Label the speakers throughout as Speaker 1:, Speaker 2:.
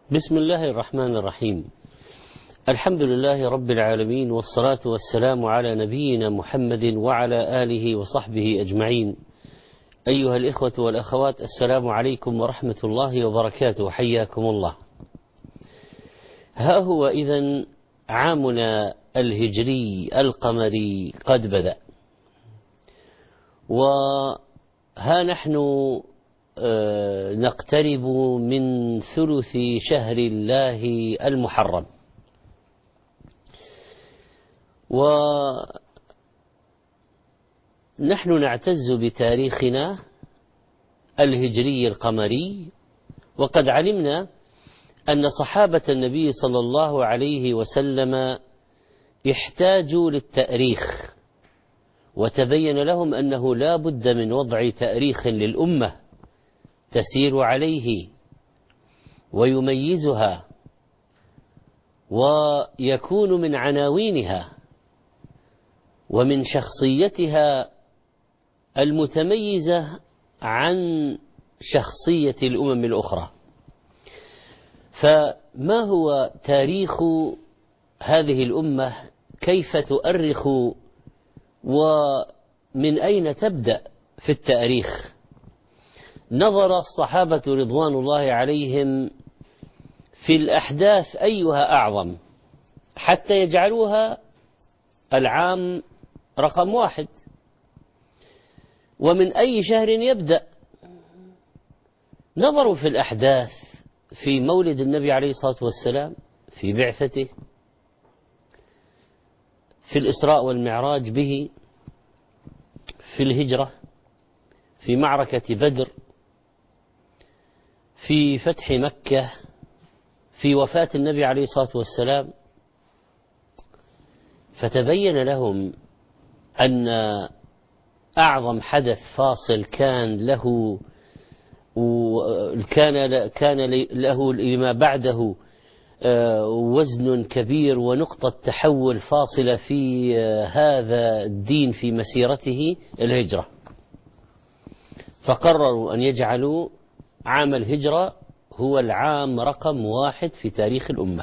Speaker 1: بسم الله الرحمن الرحيم. الحمد لله رب العالمين، والصلاة والسلام على نبينا محمد وعلى آله وصحبه أجمعين. أيها الإخوة والأخوات، السلام عليكم ورحمة الله وبركاته، حياكم الله. ها هو إذن عامنا الهجري القمري قد بدأ، وها نحن نقترب من ثلث شهر الله المحرم، ونحن نعتز بتاريخنا الهجري القمري، وقد علمنا أن صحابة النبي صلى الله عليه وسلم احتاجوا للتأريخ، وتبين لهم أنه لا بد من وضع تأريخ للأمة تسير عليه ويميزها ويكون من عناوينها ومن شخصيتها المتميزة عن شخصية الأمم الأخرى. فما هو تاريخ هذه الأمة؟ كيف تؤرخ؟ ومن أين تبدأ في التاريخ؟ نظر الصحابة رضوان الله عليهم في الأحداث أيها أعظم حتى يجعلوها العام رقم 1، ومن أي شهر يبدأ. نظروا في الأحداث في مولد النبي عليه الصلاة والسلام، في بعثته، في الإسراء والمعراج به، في الهجرة، في معركة بدر، في فتح مكة، في وفاة النبي عليه الصلاة والسلام. فتبين لهم أن أعظم حدث فاصل كان له لما بعده وزن كبير ونقطة تحول فاصلة في هذا الدين في مسيرته، الهجرة. فقرروا أن يجعلوا عام الهجرة هو العام رقم 1 في تاريخ الأمة.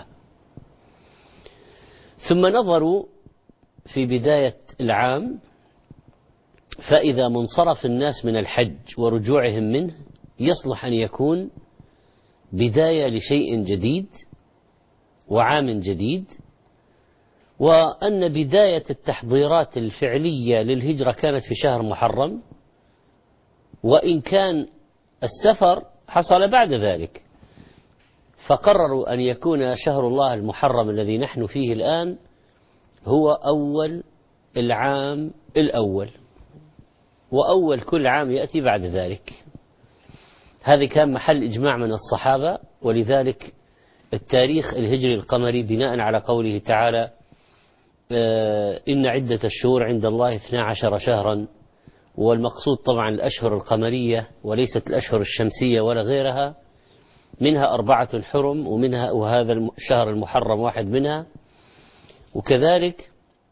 Speaker 1: ثم نظروا في بداية العام، فإذا منصرف الناس من الحج ورجوعهم منه يصلح أن يكون بداية لشيء جديد وعام جديد، وأن بداية التحضيرات الفعلية للهجرة كانت في شهر محرم، وإن كان السفر حصل بعد ذلك. فقرروا أن يكون شهر الله المحرم الذي نحن فيه الآن هو أول العام الأول، وأول كل عام يأتي بعد ذلك. هذا كان محل إجماع من الصحابة، ولذلك التاريخ الهجري القمري بناء على قوله تعالى: إن عدة الشهور عند الله 12 شهرا، والمقصود طبعا الأشهر القمرية وليست الأشهر الشمسية ولا غيرها، منها 4 حرم، وهذا الشهر المحرم واحد منها. وكذلك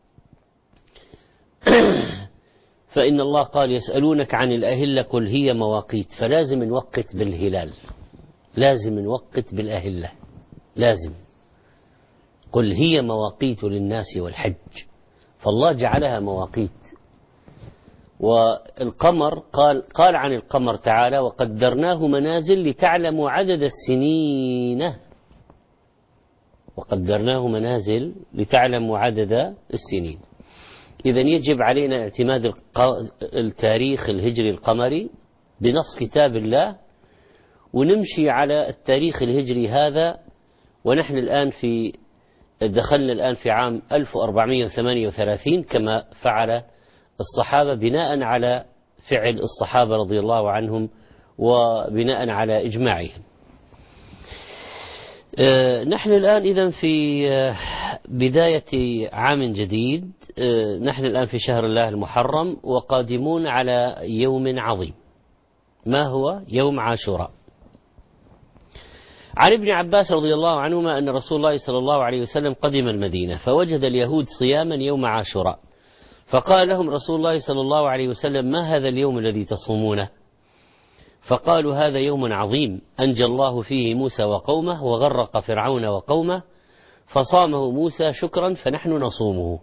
Speaker 1: فإن الله قال: يسألونك عن الأهلة قل هي مواقيت. فلازم نوقت بالهلال، لازم نوقت بالأهلة، لازم. قل هي مواقيت للناس والحج، فالله جعلها مواقيت. والقمر قال عن القمر تعالى: وقدرناه منازل لتعلموا عدد السنين. وقدرناه منازل لتعلموا عدد السنين. إذن يجب علينا اعتماد التاريخ الهجري القمري بنص كتاب الله، ونمشي على التاريخ الهجري هذا. ونحن الآن دخلنا الآن في عام 1438 كما فعل الصحابة، بناء على فعل الصحابة رضي الله عنهم وبناء على إجماعهم. نحن الآن إذن في بداية عام جديد. نحن الآن في شهر الله المحرم، وقادمون على يوم عظيم. ما هو؟ يوم عاشوراء. عن ابن عباس رضي الله عنهما أن رسول الله صلى الله عليه وسلم قدم المدينة فوجد اليهود صياما يوم عاشوراء، فقال لهم رسول الله صلى الله عليه وسلم: ما هذا اليوم الذي تصومونه؟ فقالوا هذا يوم عظيم أنجى الله فيه موسى وقومه وغرق فرعون وقومه فصامه موسى شكرا فنحن نصومه.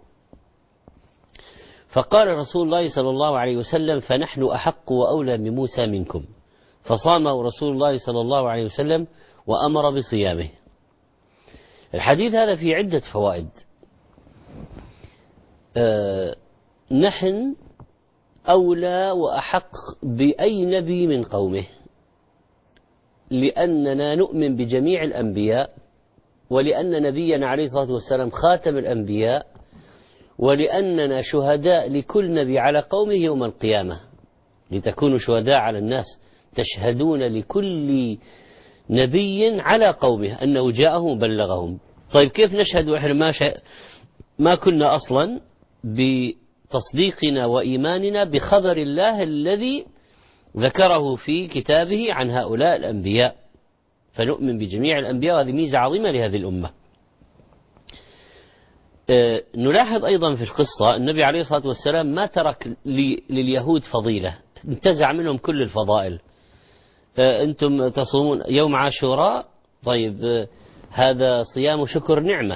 Speaker 1: فقال رسول الله صلى الله عليه وسلم فنحن أحق وأولى بموسى منكم، فصامه رسول الله صلى الله عليه وسلم وأمر بصيامه. الحديث هذا فيه عدة فوائد. نحن أولى وأحق بأي نبي من قومه، لأننا نؤمن بجميع الأنبياء، ولأن نبينا عليه الصلاة والسلام خاتم الأنبياء، ولأننا شهداء لكل نبي على قومه يوم القيامة، لتكونوا شهداء على الناس، تشهدون لكل نبي على قومه أنه جاءهم وبلغهم. طيب كيف نشهد وإحنا ما كنا أصلا بتصديقنا وإيماننا بخبر الله الذي ذكره في كتابه عن هؤلاء الأنبياء؟ فنؤمن بجميع الأنبياء، وهذه ميزة عظيمة لهذه الأمة. نلاحظ أيضا في القصة النبي عليه الصلاة والسلام ما ترك لليهود فضيلة، انتزع منهم كل الفضائل. أنتم تصومون يوم عاشوراء، طيب هذا صيام شكر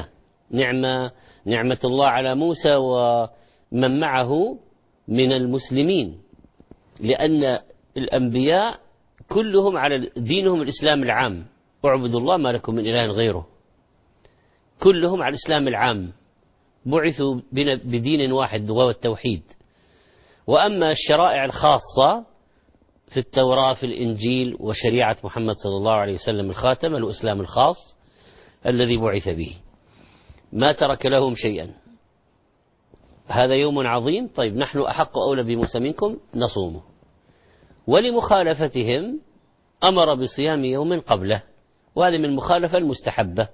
Speaker 1: نعمة الله على موسى ومن معه من المسلمين، لأن الأنبياء كلهم على دينهم الإسلام العام، اعبدوا الله ما لكم من إله غيره، كلهم على الإسلام العام، بعثوا بدين واحد وهو التوحيد. وأما الشرائع الخاصة في التوراة في الإنجيل وشريعة محمد صلى الله عليه وسلم الخاتم الإسلام الخاص الذي بعث به، ما ترك لهم شيئا. هذا يوم عظيم، طيب نحن أحق أولى بموسى منكم نصومه. ولمخالفتهم أمر بصيام يوم قبله، وهذه من المخالفة المستحبة.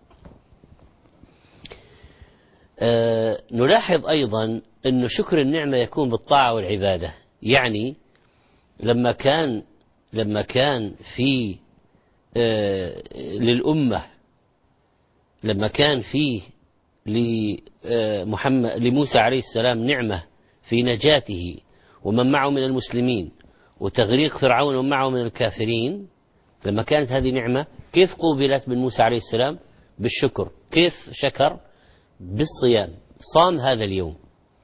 Speaker 1: نلاحظ أيضا أن شكر النعمة يكون بالطاعة والعبادة. يعني لما كان في للأمة، لما كان فيه لموسى عليه السلام نعمة في نجاته ومن معه من المسلمين وتغريق فرعون ومن معه من الكافرين، لما كانت هذه نعمة كيف قوبلت من موسى عليه السلام؟ بالشكر. كيف شكر؟ بالصيام، صام هذا اليوم.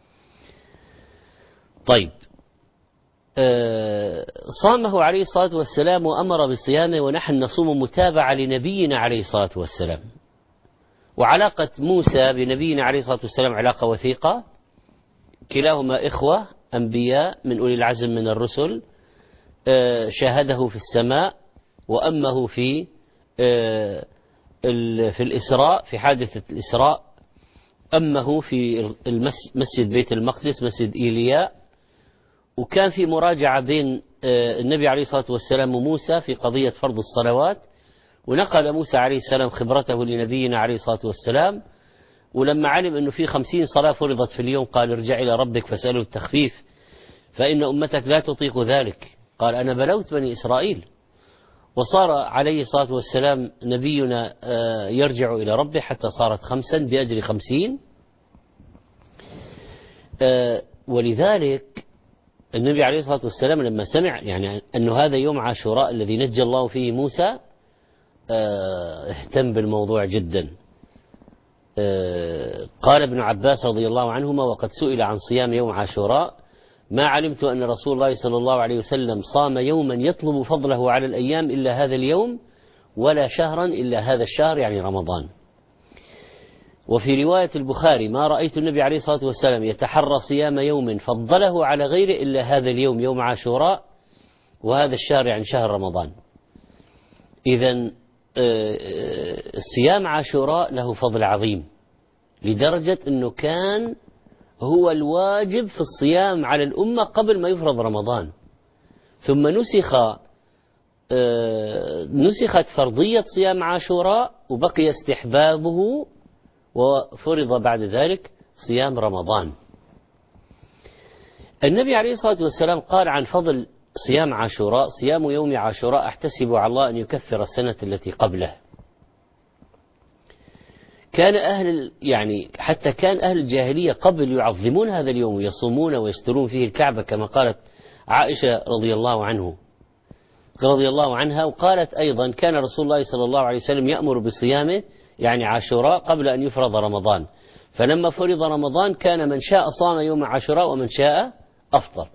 Speaker 1: طيب صامه عليه الصلاة والسلام وأمر بصيامه، ونحن نصوم متابعة لنبينا عليه الصلاة والسلام. وعلاقة موسى بنبينا عليه الصلاة والسلام علاقة وثيقة، كلاهما إخوة أنبياء من أولي العزم من الرسل. شاهده في السماء وأمه في الإسراء، في حادثة الإسراء أمه في مسجد بيت المقدس، مسجد إيلياء. وكان في مراجعة بين النبي عليه الصلاة والسلام وموسى في قضية فرض الصلوات، ونقل موسى عليه السلام خبرته لنبينا عليه الصلاة والسلام. ولما علم أنه في 50 صلاة فرضت في اليوم قال ارجع إلى ربك فاسأله التخفيف فإن أمتك لا تطيق ذلك. قال أنا بلوت بني إسرائيل. وصار عليه الصلاة والسلام نبينا يرجع إلى ربه حتى صارت 5 بأجر 50. ولذلك النبي عليه الصلاة والسلام لما سمع يعني أنه هذا يوم عاشوراء الذي نجى الله فيه موسى اهتم بالموضوع جدا. قال ابن عباس رضي الله عنهما وقد سئل عن صيام يوم عاشوراء ما علمت أن رسول الله صلى الله عليه وسلم صام يوما يطلب فضله على الأيام إلا هذا اليوم، ولا شهرا إلا هذا الشهر، يعني رمضان. وفي رواية البخاري ما رأيت النبي عليه الصلاة والسلام يتحرى صيام يوم فضله على غيره إلا هذا اليوم يوم عاشوراء، وهذا الشهر يعني شهر رمضان. إذن صيام عاشوراء له فضل عظيم، لدرجة أنه كان هو الواجب في الصيام على الأمة قبل ما يفرض رمضان، ثم نسخت فرضية صيام عاشوراء وبقي استحبابه، وفرض بعد ذلك صيام رمضان. النبي عليه الصلاة والسلام قال عن فضل صيام عاشوراء صيام يوم عاشوراء أحتسب على الله أن يكفر السنة التي قبله. كان حتى كان أهل الجاهلية قبل يعظمون هذا اليوم ويصومون ويسترون فيه الكعبة كما قالت عائشة رضي الله عنه. رضي الله عنها، وقالت أيضا كان رسول الله صلى الله عليه وسلم يأمر بصيامه يعني عاشوراء قبل أن يفرض رمضان، فلما فرض رمضان كان من شاء صام يوم عاشوراء ومن شاء أفطر.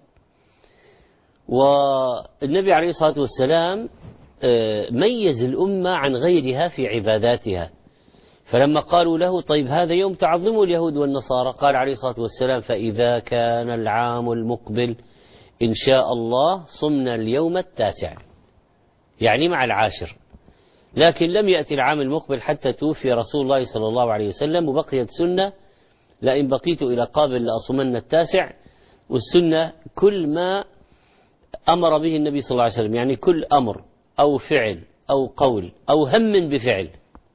Speaker 1: والنبي عليه الصلاة والسلام ميز الأمة عن غيرها في عباداتها، فلما قالوا له طيب هذا يوم تعظمه اليهود والنصارى، قال عليه الصلاة والسلام فإذا كان العام المقبل إن شاء الله صمنا اليوم التاسع، يعني مع العاشر. لكن لم يأتي العام المقبل حتى توفي رسول الله صلى الله عليه وسلم، وبقيت سنة لئن بقيت إلى قابل لأصومن التاسع. والسنة كل ما أمر به النبي صلى الله عليه وسلم، يعني كل أمر أو فعل أو قول أو هم بفعل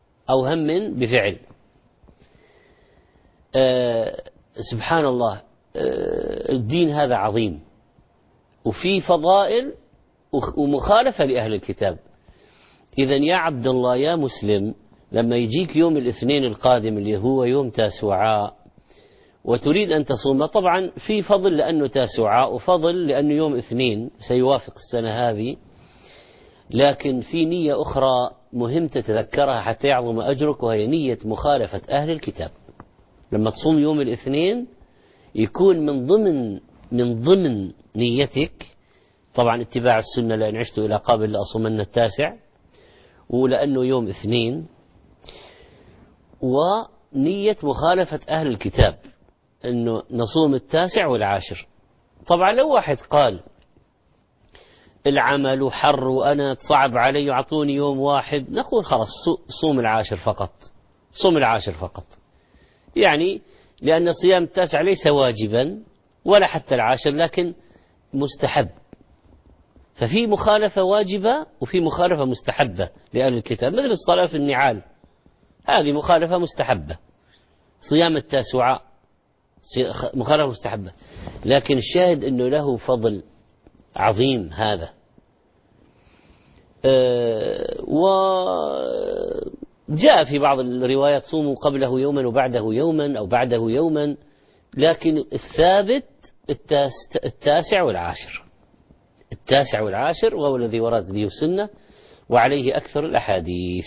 Speaker 1: سبحان الله. الدين هذا عظيم وفي فضائل ومخالفة لأهل الكتاب. إذا يا عبد الله يا مسلم، لما يجيك يوم الاثنين القادم اللي هو يوم تاسوعاء وتريد أن تصوم، طبعا في فضل لأنه تاسوعاء وفضل لأنه يوم اثنين سيوافق السنة هذه، لكن في نية أخرى مهم تتذكرها حتى يعظم أجرك، وهي نية مخالفة أهل الكتاب. لما تصوم يوم الاثنين يكون من ضمن نيتك طبعا اتباع السنة، لأن عشت إلى قابل لأصومن التاسع، ولأنه يوم اثنين، ونية مخالفة أهل الكتاب أنه نصوم التاسع والعاشر. طبعا لو واحد قال العمل حر وأنا صعب علي أعطوني يوم واحد، نقول خلاص صوم العاشر فقط، يعني لأن صيام التاسع ليس واجبا ولا حتى العاشر، لكن مستحب. ففي مخالفة واجبة وفي مخالفة مستحبة لأهل الكتاب، مثل الصلاة في النعال، هذه مخالفة مستحبة. صيام التاسوعاء مخالفة مستحبة، لكن الشاهد أنه له فضل عظيم هذا. وجاء في بعض الروايات صوموا قبله يوما وبعده يوما أو بعده يوما، لكن الثابت التاسع والعاشر، وهو الذي ورد به السنة وعليه أكثر الأحاديث.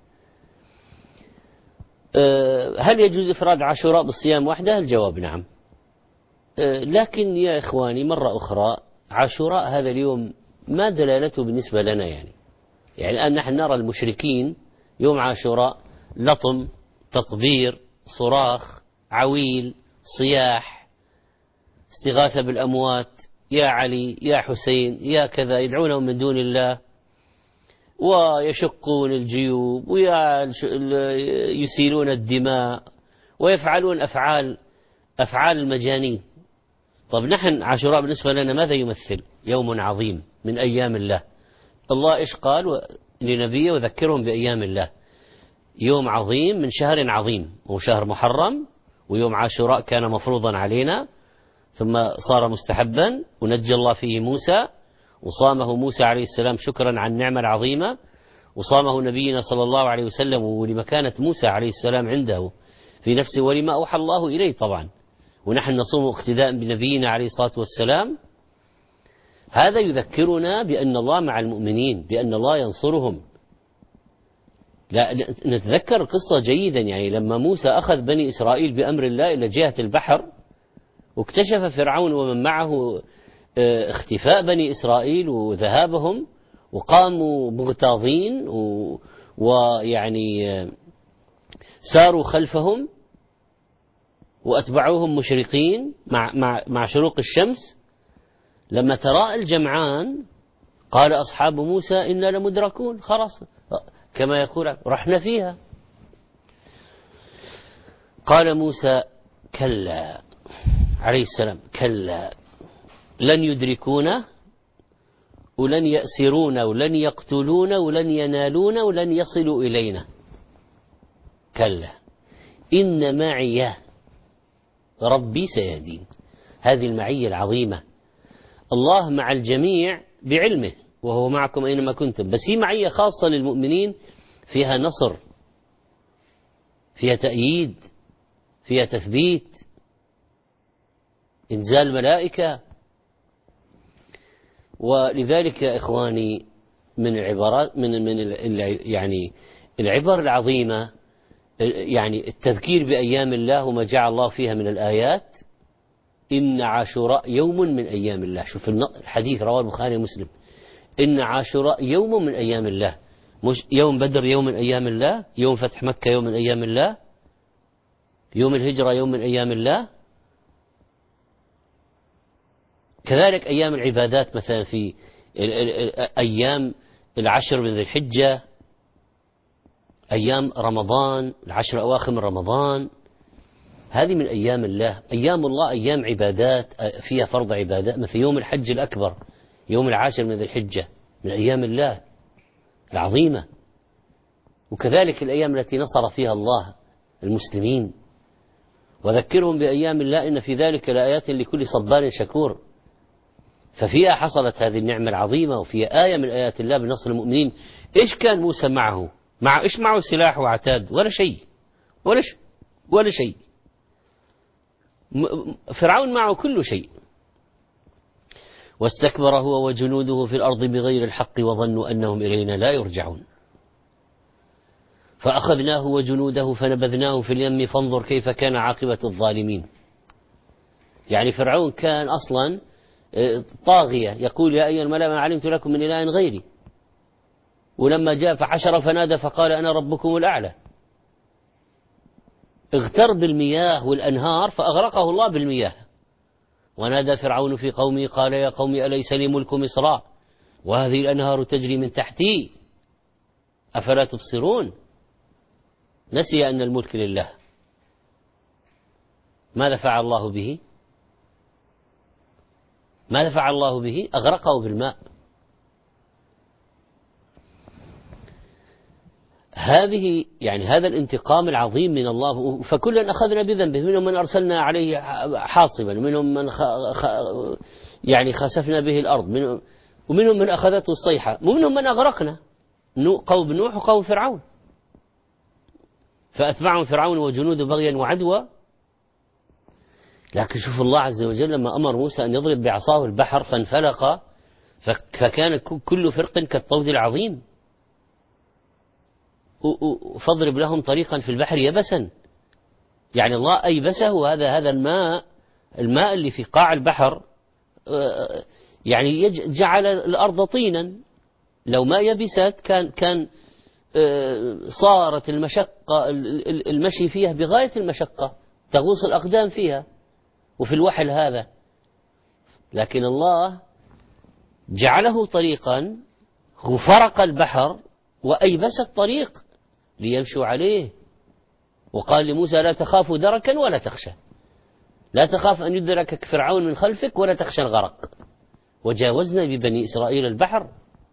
Speaker 1: هل يجوز إفراد عاشوراء بالصيام وحده؟ الجواب نعم. لكن يا إخواني مرة أخرى، عاشوراء هذا اليوم ما دلالته بالنسبة لنا؟ يعني الآن نحن نرى المشركين يوم عاشوراء لطم، تطبير، صراخ، عويل، صياح، استغاثة بالأموات، يا علي يا حسين يا كذا، يدعونهم من دون الله، ويشقون الجيوب ويسيلون الدماء ويفعلون أفعال المجانين. طب نحن عاشوراء بالنسبة لنا ماذا يمثل؟ يوم عظيم من أيام الله. الله إيش قال لنبيه؟ وذكرهم بأيام الله. يوم عظيم من شهر عظيم، هو شهر محرم، ويوم عاشوراء كان مفروضا علينا ثم صار مستحبا، ونجى الله فيه موسى، وصامه موسى عليه السلام شكرا عن النعمة العظيمة، وصامه نبينا صلى الله عليه وسلم ولمكانة موسى عليه السلام عنده في نفسه ولما أوحى الله إليه طبعا، ونحن نصوم اقتداء بنبينا عليه الصلاة والسلام. هذا يذكرنا بأن الله مع المؤمنين، بأن الله ينصرهم. لا نتذكر القصة جيدا، يعني لما موسى أخذ بني إسرائيل بأمر الله إلى جهة البحر، واكتشف فرعون ومن معه اختفاء بني إسرائيل وذهابهم، وقاموا مغتاظين ويعني ساروا خلفهم وأتبعوهم مشرقين مع شروق الشمس. لما تراءى الجمعان قال أصحاب موسى إنا لمدركون، خلاص كما يقول رحنا فيها. قال موسى كلا عليه السلام كلا لن يدركونا ولن يأسرونا ولن يقتلونا ولن ينالونا ولن يصلوا إلينا، كلا إن معي ربي سيهدين. هذه المعية العظيمة، الله مع الجميع بعلمه وهو معكم أينما كنتم، بس هي معية خاصة للمؤمنين، فيها نصر، فيها تأييد، فيها تثبيت، إنزال ملائكة. ولذلك يا إخواني من العبارات يعني العبر العظيمة، يعني التذكير بأيام الله وما جعل الله فيها من الآيات. إن عاشوراء يوم من أيام الله. شوف الحديث رواه البخاري ومسلم. إن عاشوراء يوم من أيام الله، مش يوم بدر يوم من أيام الله، يوم فتح مكة يوم من أيام الله، يوم الهجرة يوم من أيام الله. كذلك أيام العبادات مثلا في أيام العشر من ذي الحجة، أيام رمضان، العشر أواخر من رمضان، هذه من أيام الله. أيام الله أيام عبادات فيها فرض عبادات، مثل يوم الحج الأكبر يوم العاشر من ذي الحجة، من أيام الله العظيمة. وكذلك الأيام التي نصر فيها الله المسلمين. وذكرهم بأيام الله إن في ذلك لآيات لكل صبار شكور. ففيها حصلت هذه النعمة العظيمة، وفيها آية من آيات الله بنصر المؤمنين. إيش كان موسى معه؟ إيش معه سلاح وعتاد؟ ولا شيء، ولا شيء. فرعون معه كل شيء. واستكبر هو وجنوده في الأرض بغير الحق وظنوا أنهم إلينا لا يرجعون. فأخذناه وجنوده فنبذناهم في اليم فانظر كيف كان عاقبة الظالمين. يعني فرعون كان أصلا طاغية، يقول يا أيها الملأ ما علمت لكم من إله غيري، ولما جاء فحشر فنادى فقال أنا ربكم الأعلى. اغتر بالمياه والأنهار فأغرقه الله بالمياه. ونادى فرعون في قومه قال يا قوم أليس لي ملك مصر وهذه الأنهار تجري من تحتي أفلا تبصرون. نسي أن الملك لله. ماذا فعل الله به؟ ماذا فعل الله به؟ أغرقه بالماء. هذه يعني هذا الانتقام العظيم من الله. فكلا أخذنا بذنبه، منهم من أرسلنا عليه حاصبا، منهم من يعني خسفنا به الأرض، ومنهم من أخذته الصيحة، ومنهم من أغرقنا، قوم نوح وقوم فرعون. فأتبعهم فرعون وجنوده بغيا وعدوا. لكن شوف الله عز وجل لما أمر موسى أن يضرب بعصاه البحر فانفلق فكان كل فرق كالطود العظيم. فاضرب لهم طريقا في البحر يبسا. يعني الله أيبسه، هذا الماء اللي في قاع البحر، يعني جعل الأرض طينا. لو ما يبست كان صارت المشي فيها بغاية المشقة، تغوص الأقدام فيها وفي الوحل هذا. لكن الله جعله طريقا وفرق البحر وأيبس الطريق ليمشوا عليه. وقال لموسى لا تخافوا دركا ولا تخشى، لا تخاف أن يدركك فرعون من خلفك ولا تخشى الغرق. وجاوزنا ببني إسرائيل البحر.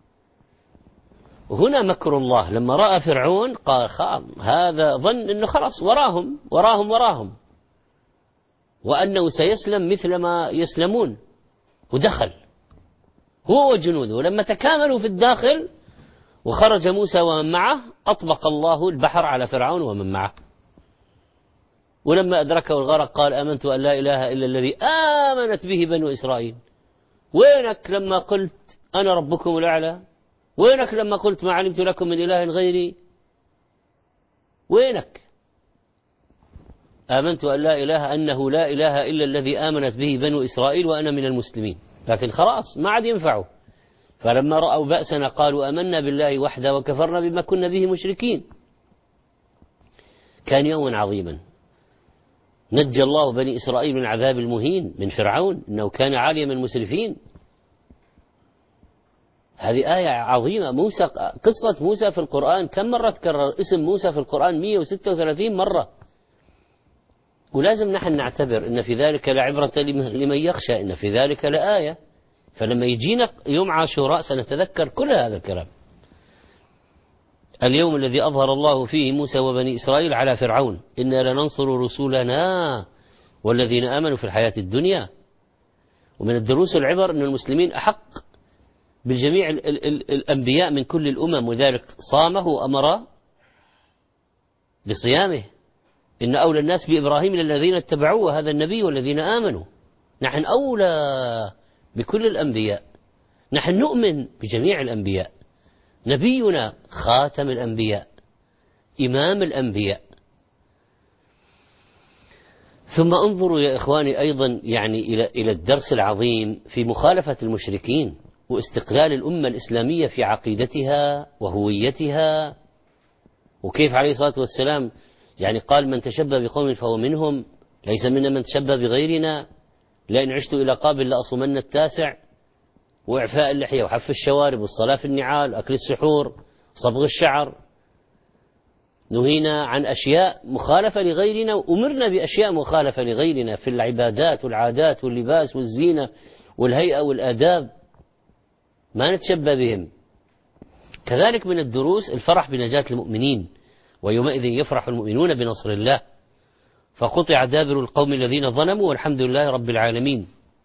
Speaker 1: وهنا مكر الله لما رأى فرعون قال هذا ظن أنه خلاص وراهم وأنه سيسلم مثل ما يسلمون، ودخل هو وجنوده. ولما تكاملوا في الداخل وخرج موسى ومن معه أطبق الله البحر على فرعون ومن معه. ولما أدركه الغرق قال آمنت أن لا إله إلا الذي آمنت به بنو إسرائيل. وينك لما قلت أنا ربكم الأعلى؟ وينك لما قلت ما علمت لكم من إله غيري؟ وينك؟ آمنت أن لا إله أنه لا إله إلا الذي آمنت به بنو إسرائيل وأنا من المسلمين. لكن خلاص ما عاد ينفعه. فلما رأوا بأسنا قالوا آمنا بالله وحده وكفرنا بما كنا به مشركين. كان يوما عظيما نجى الله بني إسرائيل من عذاب المهين من فرعون إنه كان عاليا من المسرفين. هذه آية عظيمة. موسى، قصة موسى في القرآن كم مرة تكرر اسم موسى في القرآن؟ 136 مرة. ولازم نحن نعتبر إن في ذلك لعبرة لمن يخشى، إن في ذلك لآية. فلما يجينا يوم عاشوراء سنتذكر كل هذا الكلام. اليوم الذي أظهر الله فيه موسى وبني إسرائيل على فرعون إنا لننصر رسولنا والذين آمنوا في الحياة الدنيا. ومن الدروس العبر أن المسلمين أحق بالجميع الأنبياء من كل الأمم، وذلك صامه وأمر بصيامه. إن أولى الناس بإبراهيم الذين اتبعوه وهذا النبي والذين آمنوا. نحن أولى بكل الأنبياء، نحن نؤمن بجميع الأنبياء نبينا خاتم الأنبياء، إمام الأنبياء. ثم انظروا يا إخواني أيضا يعني إلى الدرس العظيم في مخالفة المشركين واستقلال الأمة الإسلامية في عقيدتها وهويتها، وكيف عليه الصلاة والسلام يعني قال: من تشبه بقوم فهو منهم، ليس منا من تشبه بغيرنا، لئن عشت إلى قابل لأصومن التاسع. وإعفاء اللحية وحف الشوارب والصلاة في النعال وأكل السحور وصبغ الشعر. نهينا عن أشياء مخالفة لغيرنا، وأمرنا بأشياء مخالفة لغيرنا في العبادات والعادات واللباس والزينة والهيئة والآداب، ما نتشبه بهم. كذلك من الدروس الفرح بنجاة المؤمنين، ويومئذ يفرح المؤمنون بنصر الله، فقطع دابر القوم الذين ظلموا والحمد لله رب العالمين.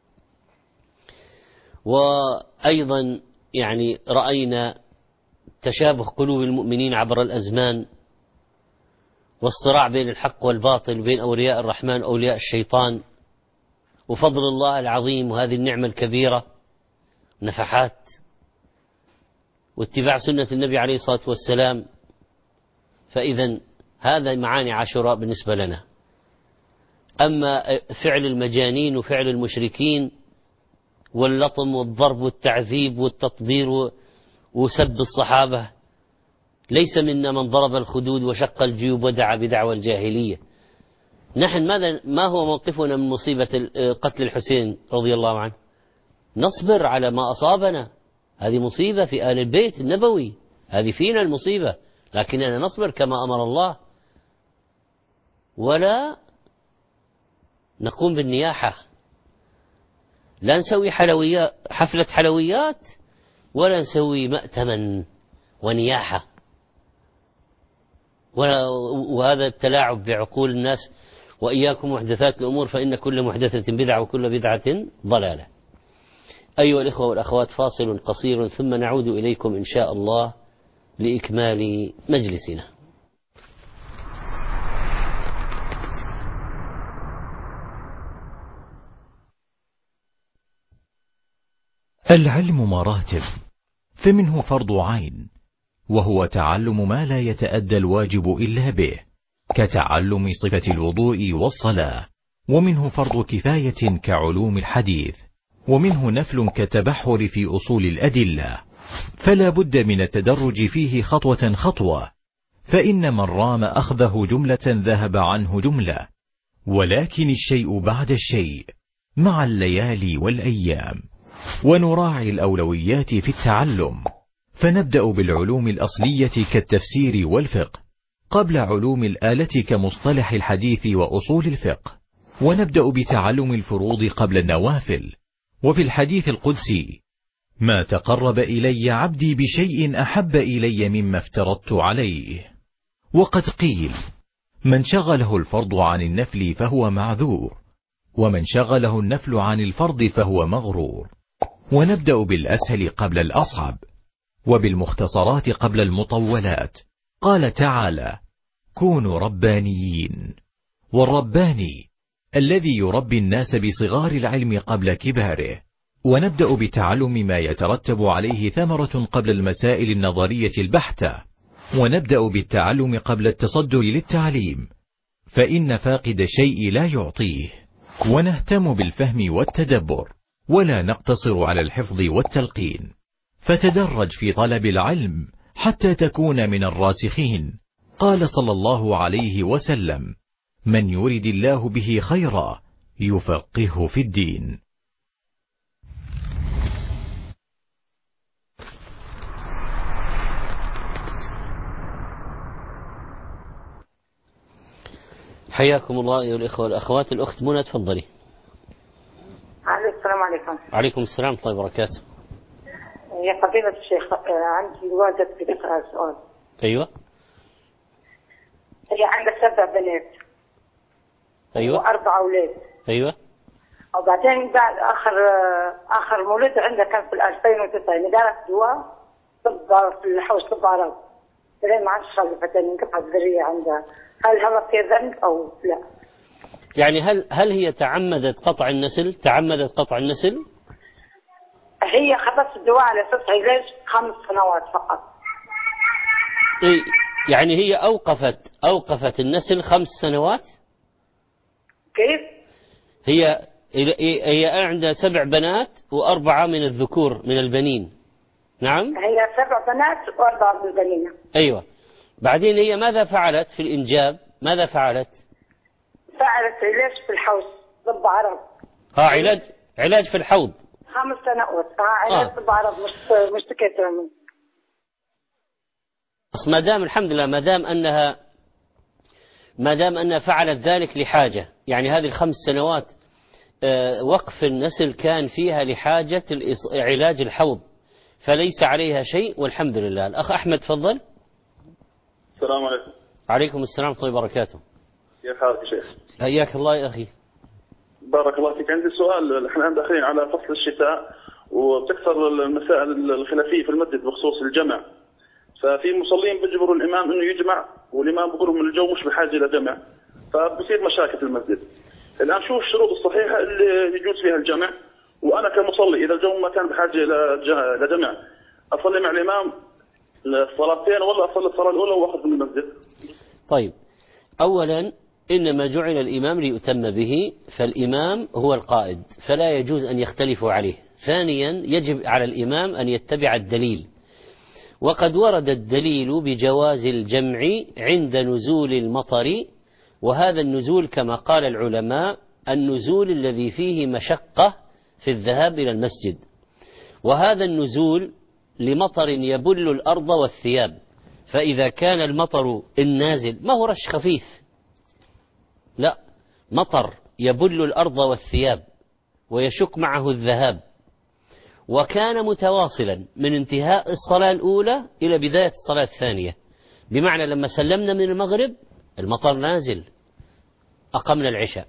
Speaker 1: وأيضا يعني رأينا تشابه قلوب المؤمنين عبر الأزمان، والصراع بين الحق والباطل، بين أولياء الرحمن وأولياء الشيطان، وفضل الله العظيم وهذه النعمة الكبيرة نفحات، واتباع سنة النبي عليه الصلاة والسلام. فإذا هذا معاني عاشوراء بالنسبة لنا. أما فعل المجانين وفعل المشركين واللطم والضرب والتعذيب والتطبير وسب الصحابة، ليس منا من ضرب الخدود وشق الجيوب ودعا بدعوى الجاهلية. نحن ما هو موقفنا من مصيبة قتل الحسين رضي الله عنه؟ نصبر على ما أصابنا، هذه مصيبة في آل البيت النبوي، هذه فينا المصيبة، لكننا نصبر كما أمر الله، ولا نقوم بالنياحة. لا نسوي حفلة حلويات، ولا نسوي مأتما ونياحة، وهذا التلاعب بعقول الناس. وإياكم محدثات الأمور فإن كل محدثة بدعة وكل بدعة ضلالة. أيها الإخوة والأخوات، فاصل قصير ثم نعود إليكم إن شاء الله لإكمال مجلسنا.
Speaker 2: العلم مراتب، فمنه فرض عين، وهو تعلم ما لا يتأدى الواجب إلا به، كتعلم صفة الوضوء والصلاة. ومنه فرض كفاية كعلوم الحديث، ومنه نفل كالتبحر في أصول الأدلة. فلا بد من التدرج فيه خطوة خطوة، فإن من رام أخذه جملة ذهب عنه جملة، ولكن الشيء بعد الشيء مع الليالي والأيام. ونراعي الأولويات في التعلم، فنبدأ بالعلوم الأصلية كالتفسير والفقه قبل علوم الآلة كمصطلح الحديث وأصول الفقه، ونبدأ بتعلم الفروض قبل النوافل. وفي الحديث القدسي: ما تقرب إلي عبدي بشيء أحب إلي مما افترضت عليه. وقد قيل: من شغله الفرض عن النفل فهو معذور، ومن شغله النفل عن الفرض فهو مغرور. ونبدأ بالأسهل قبل الأصعب، وبالمختصرات قبل المطولات. قال تعالى: كونوا ربانيين. والرباني الذي يربي الناس بصغار العلم قبل كباره. ونبدأ بتعلم ما يترتب عليه ثمرة قبل المسائل النظرية البحتة. ونبدأ بالتعلم قبل التصدر للتعليم، فإن فاقد الشيء لا يعطيه. ونهتم بالفهم والتدبر، ولا نقتصر على الحفظ والتلقين. فتدرج في طلب العلم حتى تكون من الراسخين. قال صلى الله عليه وسلم: من يرد الله به خيرا يفقهه في الدين.
Speaker 1: حياكم الله أيها الإخوة والأخوات. الأخت منى تفضلي.
Speaker 3: السلام عليكم.
Speaker 1: عليكم السلام ورحمة الله وبركاته.
Speaker 3: يا فضيلة الشيخ، عندي والدة بتقرأ سؤال.
Speaker 1: أيوة.
Speaker 3: هي عندها 7 بنات.
Speaker 1: أيوة.
Speaker 3: و4 أولاد.
Speaker 1: أيوة.
Speaker 3: وبعدين بعد آخر مولد عندها كان في 2009 دارت دواء طب في الحوش طب عرب. بعدين ما عادش خلفتها، انقطعت الذرية عندها. هل هذا في ذنب أو لا؟
Speaker 1: يعني هل هي تعمدت قطع النسل؟
Speaker 3: هي خذت الدواء على أساس علاج 5 سنوات فقط.
Speaker 1: يعني هي أوقفت النسل 5 سنوات.
Speaker 3: كيف؟
Speaker 1: هي عندها 7 بنات و4 من الذكور من البنين. نعم.
Speaker 3: هي 7 بنات و4 من البنين.
Speaker 1: أيوة. بعدين هي ماذا فعلت في الإنجاب؟ ماذا فعلت؟
Speaker 3: فعلت علاج في الحوض ضب عرض.
Speaker 1: علاج في الحوض
Speaker 3: 5 سنوات. علاج ضب عرض مش تكاثر منه.
Speaker 1: بس ما دام الحمد لله ما دام أنها فعلت ذلك لحاجة، يعني هذه ال5 سنوات وقف النسل كان فيها لحاجة علاج الحوض، فليس عليها شيء والحمد لله. الأخ أحمد تفضل.
Speaker 4: السلام عليكم.
Speaker 1: عليكم السلام ورحمة الله وبركاته.
Speaker 4: كيف حالك يا شيخ؟
Speaker 1: حياك الله يا أخي.
Speaker 4: بارك الله فيك. عندي سؤال. احنا داخلين على فصل الشتاء وبتكثر المسائل الخلافية في المسجد بخصوص الجمع، ففي مصلين بيجبروا الإمام إنه يجمع والإمام بيقول من الجو مش بحاجة إلى جمع، فبصير مشاكل في المسجد. الآن شو الشروط الصحيحة اللي يجوز فيها الجمع؟ وأنا كمصلي إذا الجو ما كان بحاجة إلى جمع أصلي مع الإمام الصلاتين ولا أصلي الصلاة الأولى وأخذ من المسجد؟
Speaker 1: طيب، أولا إنما جعل الإمام ليؤتم به، فالإمام هو القائد فلا يجوز أن يختلفوا عليه. ثانيا يجب على الإمام أن يتبع الدليل، وقد ورد الدليل بجواز الجمع عند نزول المطر، وهذا النزول كما قال العلماء النزول الذي فيه مشقة في الذهاب إلى المسجد، وهذا النزول لمطر يبل الأرض والثياب. فإذا كان المطر النازل ما هو رش خفيف، لا، مطر يبل الأرض والثياب ويشق معه الذهاب، وكان متواصلا من انتهاء الصلاة الأولى إلى بداية الصلاة الثانية، بمعنى لما سلمنا من المغرب المطر نازل أقمنا العشاء.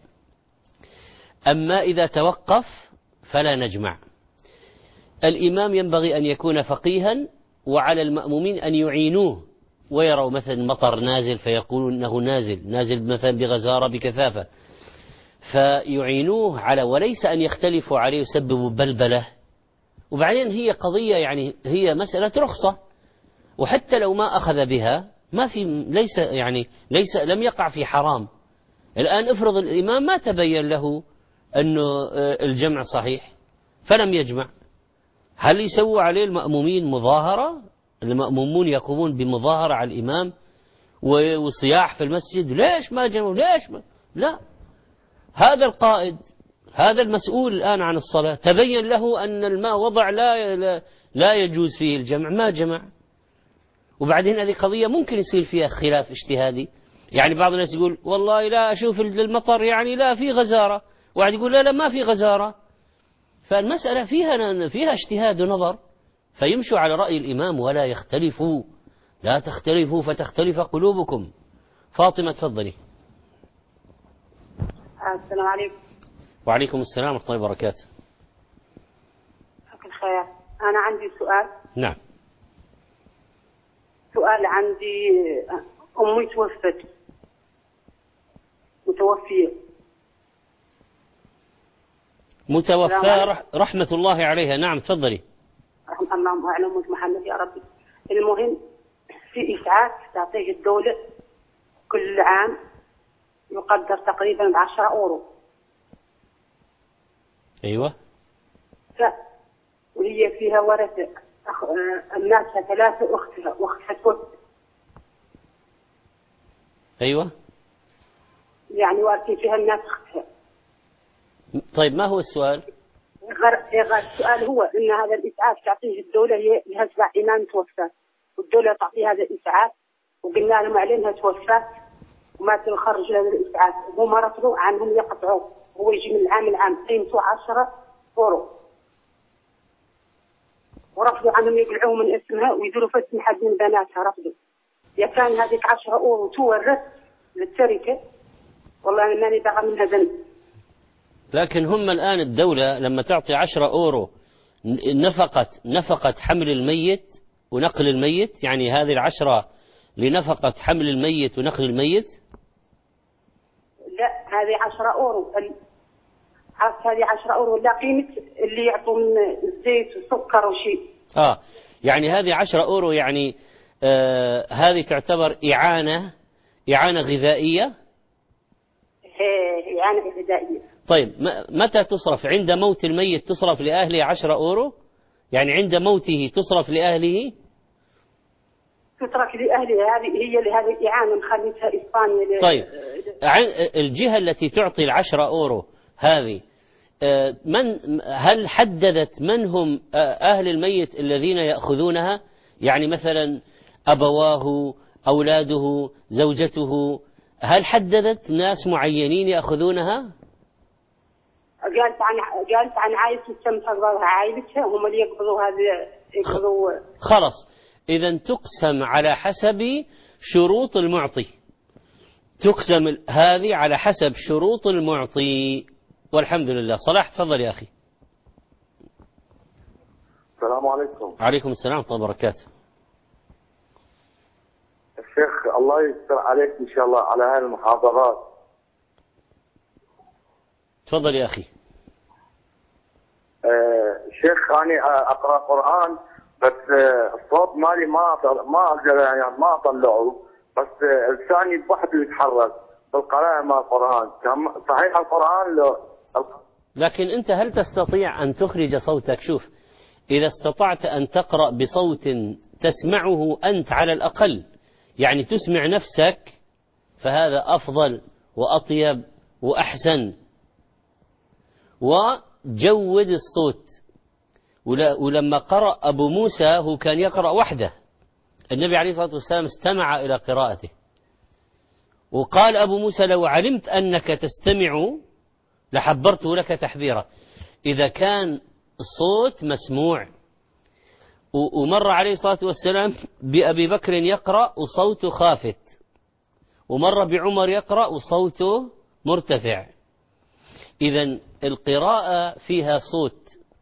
Speaker 1: أما إذا توقف فلا نجمع. الإمام ينبغي أن يكون فقيها، وعلى المأمومين أن يعينوه ويروا مثلا المطر نازل فيقولون أنه نازل مثلا بغزارة بكثافة، فيعينوه على، وليس أن يختلفوا عليه يسببوا بلبلة. وبعدين هي قضية يعني هي مسألة رخصة، وحتى لو ما أخذ بها ما في ليس لم يقع في حرام. الآن افرض الإمام ما تبين له أنه الجمع صحيح فلم يجمع، هل يسووا عليه المأمومين مظاهرة؟ المأمومون يقومون بمظاهرة على الإمام وصياح في المسجد ليش ما جمعوا ليش ما؟ لا، هذا القائد هذا المسؤول الآن عن الصلاة تبين له أن الماء وضع لا يجوز فيه الجمع ما جمع. وبعدين هذه قضية ممكن يصير فيها خلاف اجتهادي، يعني بعض الناس يقول والله لا أشوف المطر يعني لا في غزارة، واحد يقول لا ما في غزارة. فالمسألة فيها اجتهاد ونظر، فيمشوا على رأي الإمام ولا يختلفوا. لا تختلفوا فتختلف قلوبكم. فاطمة تفضلي.
Speaker 3: السلام عليكم.
Speaker 1: وعليكم السلام ورحمة الله وبركاته.
Speaker 3: مساك الخير. أنا عندي سؤال.
Speaker 1: نعم.
Speaker 3: سؤال عندي، أمي توفت
Speaker 1: متوفى رحمة الله عليها. نعم تفضلي.
Speaker 3: اللهم أعلم محمد يا ربي. المهم في إسعاف تعطيه الدولة كل عام يقدر تقريبا ب10 أورو.
Speaker 1: أيوة.
Speaker 3: وهي فيها ورثة الناس 3 أختها توفت.
Speaker 1: أيوة.
Speaker 3: يعني وارثين فيها الناس أختها.
Speaker 1: طيب ما هو السؤال؟
Speaker 3: السؤال هو أن هذا الإسعاف تعطيه الدولة، هي لها 7 إمام توفى، والدولة تعطيه هذا الإسعاف، وقلنا لهم عليها توفى وما تخرج هذا الإسعاف، وهم رفضوا عنهم يقطعوه، هو يجي من العام قيمته 10 أورو، ورفضوا عنهم يقلعوه من اسمها ويديروا في اسم حد من بناتها، رفضوا. يا كان هذيك 10 أورو تورث للتركة والله أنا ماني باغى منها ذنب.
Speaker 1: لكن هم الآن الدولة لما تعطي 10 أورو نفقة حمل الميت ونقل الميت، يعني هذه 10 لنفقة حمل الميت ونقل الميت.
Speaker 3: لا هذه 10 أورو، هذه 10 أورو لا قيمة اللي يعطوا من الزيت والسكر وشيء.
Speaker 1: يعني هذه 10 أورو يعني هذه تعتبر إعانة غذائية.
Speaker 5: إعانة غذائية.
Speaker 1: طيب متى تصرف؟ عند موت الميت تصرف لأهله 10 أورو؟ يعني عند موته تصرف لأهله؟
Speaker 5: تصرف لأهله، هذه هي لهذه الإعانة نخليها إسبانيا.
Speaker 1: طيب الجهة التي تعطي 10 أورو هذه هل حددت من هم أهل الميت الذين يأخذونها؟ يعني مثلا أبواه، أولاده، زوجته، هل حددت ناس معينين يأخذونها؟
Speaker 5: قالت عن عائلة تمتظرها، عائلتها هم اللي يقبضوا هذه يقبضوا.
Speaker 1: خلاص، إذا تقسم على حسب شروط المعطي، تقسم هذه على حسب شروط المعطي، والحمد لله. صلاح تفضل يا أخي.
Speaker 6: السلام عليكم.
Speaker 1: عليكم السلام ورحمة الله وبركاته.
Speaker 6: الشيخ الله يستر عليك إن شاء الله على هذه المحاضرات.
Speaker 1: تفضل يا أخي.
Speaker 6: شيخ أنا أقرأ قرآن بس الصوت مالي ما أقدر يعني ما أطلعه، بس لساني بوحده يتحرك بالقراءة مع القرآن. صحيح القرآن لو
Speaker 1: لكن أنت هل تستطيع أن تخرج صوتك؟ شوف، إذا استطعت أن تقرأ بصوت تسمعه أنت على الأقل، يعني تسمع نفسك، فهذا أفضل وأطيب وأحسن. وجود الصوت. ولما قرأ أبو موسى هو كان يقرأ وحده، النبي عليه الصلاة والسلام استمع إلى قراءته، وقال أبو موسى لو علمت أنك تستمع لحبرته لك تحبيرا. إذا كان الصوت مسموع. ومر عليه الصلاة والسلام بأبي بكر يقرأ وصوته خافت، ومر بعمر يقرأ وصوته مرتفع. إذن القراءة فيها صوت،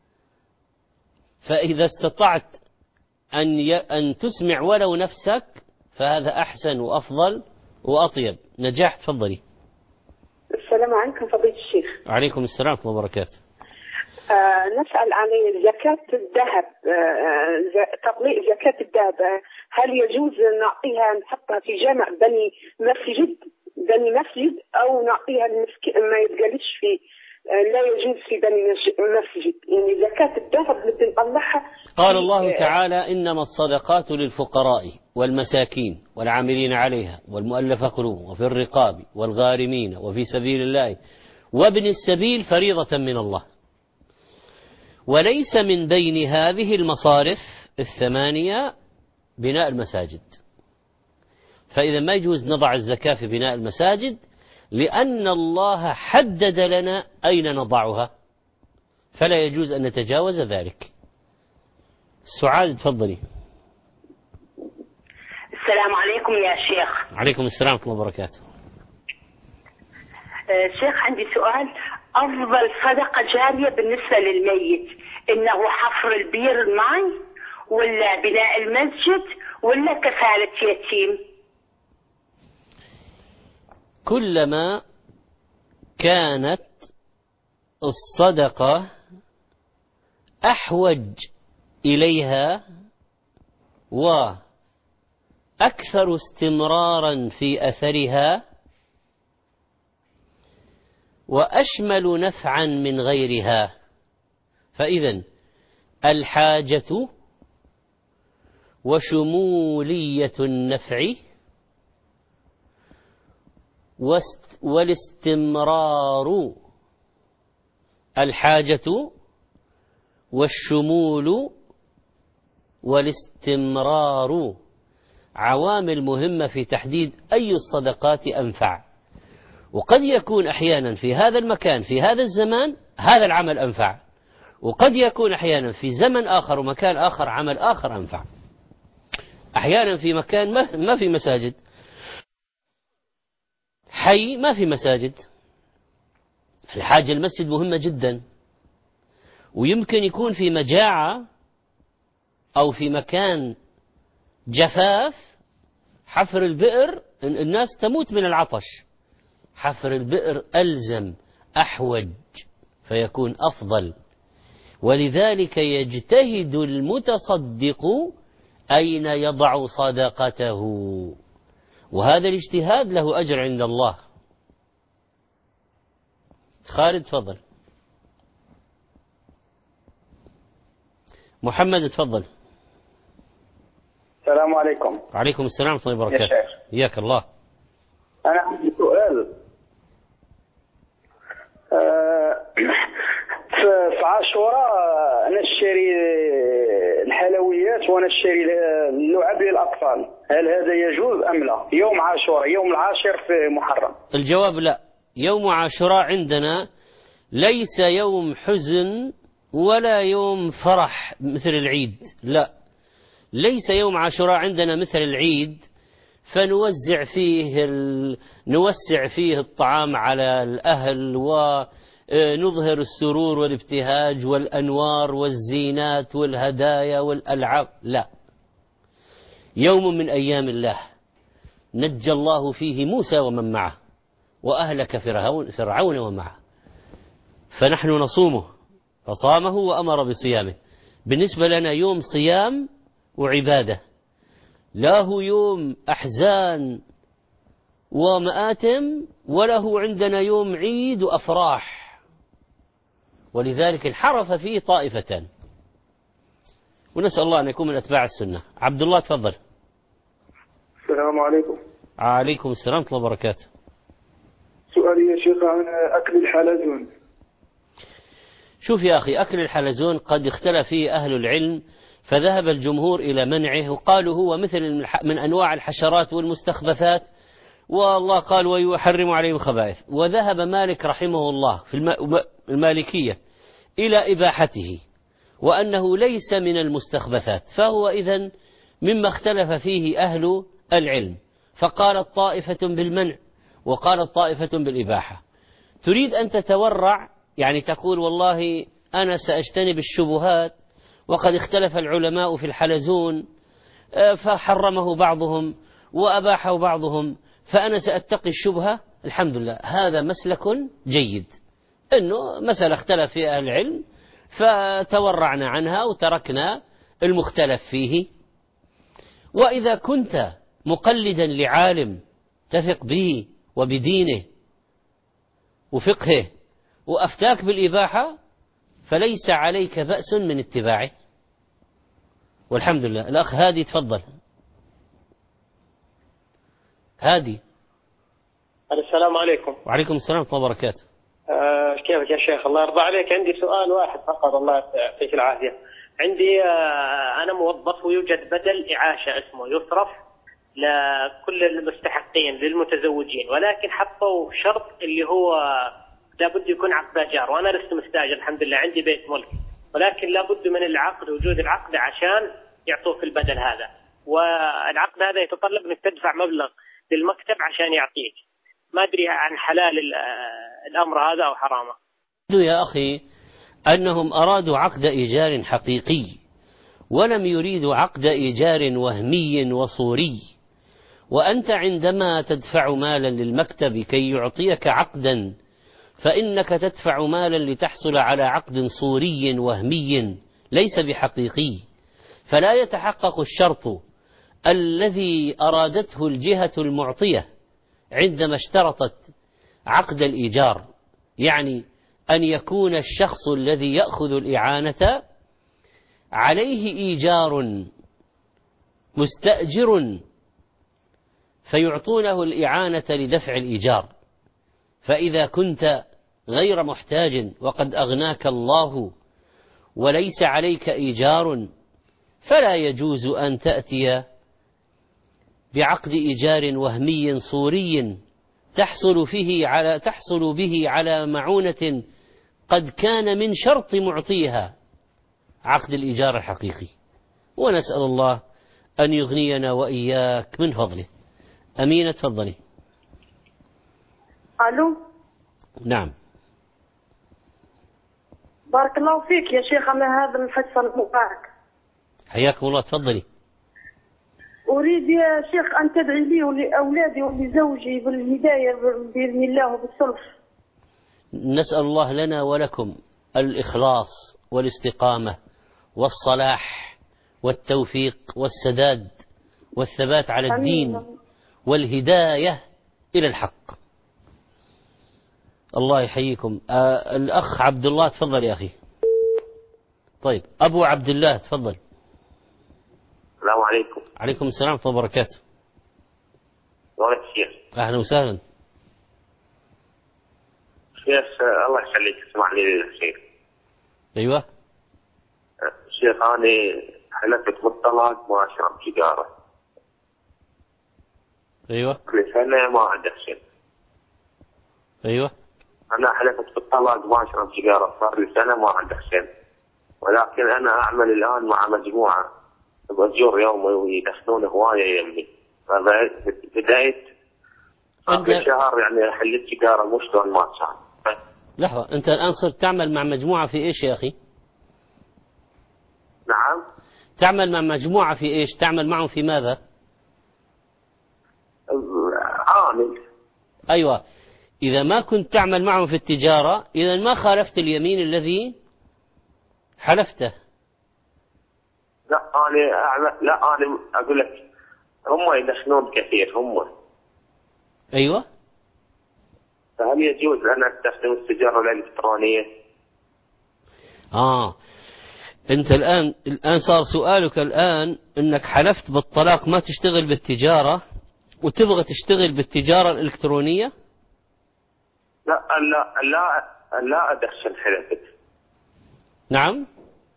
Speaker 1: فإذا استطعت أن تسمع ولو نفسك فهذا أحسن وأفضل وأطيب. نجاح تفضلي.
Speaker 5: السلام عليكم فضيلة الشيخ.
Speaker 1: عليكم السلام ورحمة الله وبركاته.
Speaker 5: نسأل عن زكاة الذهب، تطليق زكاة الذهب، هل يجوز نعطيها نحطها في جامع بني مسجد أو نعطيها ما يتقالش في لا يجوز في بني مسجد؟ يعني زكاة الذهب بدنا نطلعها.
Speaker 1: قال الله تعالى إنما الصدقات للفقراء والمساكين والعاملين عليها والمؤلفة قلوبهم وفي الرقاب والغارمين وفي سبيل الله وابن السبيل فريضة من الله. وليس من بين هذه المصارف 8 بناء المساجد، فإذا ما يجوز نضع الزكاة في بناء المساجد، لأن الله حدد لنا أين نضعها، فلا يجوز أن نتجاوز ذلك. سعاد تفضلي.
Speaker 7: السلام عليكم يا شيخ.
Speaker 1: عليكم السلام ورحمة الله وبركاته.
Speaker 7: شيخ عندي سؤال، أفضل صدقة جارية بالنسبة للميت إنه حفر البير الماء ولا بناء المسجد ولا كفالة يتيم؟
Speaker 1: كلما كانت الصدقة أحوج إليها وأكثر استمرارا في أثرها وأشمل نفعا من غيرها، فإذن الحاجة وشمولية النفع والاستمرار، الحاجة والشمول والاستمرار عوامل مهمة في تحديد أي الصدقات أنفع. وقد يكون أحيانا في هذا المكان في هذا الزمان هذا العمل أنفع، وقد يكون أحيانا في زمن آخر ومكان آخر عمل آخر أنفع. أحيانا في مكان ما في مساجد، حي ما في مساجد، الحاجة المسجد مهمة جدا، ويمكن يكون في مجاعة أو في مكان جفاف حفر البئر الناس تموت من العطش، حفر البئر ألزم أحوج فيكون أفضل. ولذلك يجتهد المتصدق أين يضع صدقته، وهذا الاجتهاد له أجر عند الله. خالد تفضل. محمد تفضل.
Speaker 8: السلام عليكم.
Speaker 1: وعليكم السلام ورحمة الله وبركاته. حياك الله.
Speaker 8: أنا عندي سؤال. في عاشوراء نشتري الحلويات ونشتري اللعب للأطفال، هل هذا يجوز أم لا؟ يوم عاشوراء يوم العاشر في محرم.
Speaker 1: الجواب لا. يوم عاشوراء عندنا ليس يوم حزن ولا يوم فرح مثل العيد، لا، ليس يوم عاشوراء عندنا مثل العيد فنوزع فيه نوسع فيه الطعام على الأهل ونظهر السرور والابتهاج والأنوار والزينات والهدايا والألعاب، لا، يوم من أيام الله نجى الله فيه موسى ومن معه وأهلك فرعون ومعه، فنحن نصومه، فصامه وأمر بصيامه. بالنسبة لنا يوم صيام وعبادة، لا هو يوم أحزان ومآتم، وله عندنا يوم عيد وأفراح، ولذلك انحرف فيه طائفتان، ونسأل الله أن يكون من أتباع السنة. عبد الله تفضل.
Speaker 9: السلام عليكم.
Speaker 1: عليكم السلام ورحمة الله وبركاته.
Speaker 9: سؤالي يا شيخ عن أكل الحلزون.
Speaker 1: شوف يا أخي، أكل الحلزون قد اختلف فيه أهل العلم، فذهب الجمهور إلى منعه، وقالوا هو مثل من أنواع الحشرات والمستخبثات، والله قال ويحرم عليهم الخبائث. وذهب مالك رحمه الله في المالكية إلى إباحته، وأنه ليس من المستخبثات، فهو إذن مما اختلف فيه أهل العلم، فقالت طائفة بالمنع وقالت طائفة بالإباحة. تريد أن تتورع، يعني تقول والله أنا سأجتنب الشبهات، وقد اختلف العلماء في الحلزون فحرمه بعضهم وأباحه بعضهم، فأنا سأتقي الشبهة، الحمد لله، هذا مسلك جيد، أنه مسألة اختلف في أهل العلم فتورعنا عنها وتركنا المختلف فيه. وإذا كنت مقلدا لعالم تثق به وبدينه وفقهه وأفتاك بالإباحة فليس عليك بأس من اتباعه، والحمد لله. الأخ هادي تفضل. هادي.
Speaker 10: السلام عليكم.
Speaker 1: وعليكم السلام ورحمة الله وبركاته.
Speaker 10: كيفك يا شيخ؟ الله يرضى عليك. عندي سؤال واحد فقط، الله يعطيك العافية. عندي أنا موظف ويوجد بدل إعاشة اسمه يصرف لكل المستحقين للمتزوجين، ولكن حطوا شرط اللي هو لابد يكون عقد إيجار، وأنا لست مستأجر الحمد لله، عندي بيت ملك، ولكن لابد من العقد، وجود العقد عشان يعطوك البدل هذا، والعقد هذا يتطلب انك تدفع مبلغ للمكتب عشان يعطيك. ما أدري عن حلال الأمر هذا أو حرامه.
Speaker 1: يا أخي أنهم أرادوا عقد إيجار حقيقي، ولم يريدوا عقد إيجار وهمي وصوري. وأنت عندما تدفع مالا للمكتب كي يعطيك عقدا، فإنك تدفع مالا لتحصل على عقد صوري وهمي ليس بحقيقي، فلا يتحقق الشرط الذي أرادته الجهة المعطية عندما اشترطت عقد الإيجار، يعني أن يكون الشخص الذي يأخذ الإعانة عليه إيجار مستأجر فيعطونه الإعانة لدفع الإيجار. فإذا كنت غير محتاج وقد أغناك الله وليس عليك إيجار، فلا يجوز أن تأتي بعقد إيجار وهمي صوري تحصل به على معونة قد كان من شرط معطيها عقد الإيجار الحقيقي. ونسأل الله أن يغنينا وإياك من فضله. أمينة تفضلي.
Speaker 3: ألو.
Speaker 1: نعم.
Speaker 3: بارك الله فيك يا شيخ على هذا الحصة المبارك.
Speaker 1: حياكم الله، تفضلي.
Speaker 3: أريد يا شيخ أن تدعي لي ولأولادي ولزوجي بالهداية بإذن الله وبالصلح.
Speaker 1: نسأل الله لنا ولكم الإخلاص والاستقامة والصلاح والتوفيق والسداد والثبات على الدين والهداية إلى الحق. الله يحييكم. الأخ عبد الله تفضل يا أخي. طيب أبو عبد الله تفضل.
Speaker 11: السلام عليكم.
Speaker 1: عليكم السلام ورحمة الله وبركاته.
Speaker 11: وعليكم الشيخ.
Speaker 1: أهلا وسهلا.
Speaker 11: شيخ الله يخليك اسمح لي شيخ.
Speaker 1: أيوة.
Speaker 11: شيخ أنا حلفت بالطلاق ما أشرب سيجارة.
Speaker 1: أيوة.
Speaker 11: لسنة ما أدخن.
Speaker 1: أيوة.
Speaker 11: أنا حلفت بالطلاق ما أشرب سيجارة صار لي سنة ما أدخن، ولكن أنا أعمل الآن مع مجموعة بأجور يومي ويدخنون هواية يمي، فبدأت آخر شهر يعني حلت سيجارة مو شلون ما كان.
Speaker 1: لحظة، أنت الآن صرت تعمل مع مجموعة في إيش يا أخي؟
Speaker 11: نعم.
Speaker 1: تعمل مع مجموعة في إيش؟ تعمل معهم في ماذا؟
Speaker 11: عامل.
Speaker 1: أيوة. إذا ما كنت تعمل معهم في التجارة إذا ما خالفت اليمين الذي حلفته.
Speaker 11: لا أنا أقول لك هم يدخنون كثير هم.
Speaker 1: أيوة.
Speaker 11: فهل يجوز أن أستخدم السيجارة الإلكترونية؟
Speaker 1: أنت الآن صار سؤالك الآن أنك حلفت بالطلاق ما تشتغل بالتجارة وتبغى تشتغل بالتجارة الإلكترونية؟
Speaker 11: لا أدخن حلفت.
Speaker 1: نعم.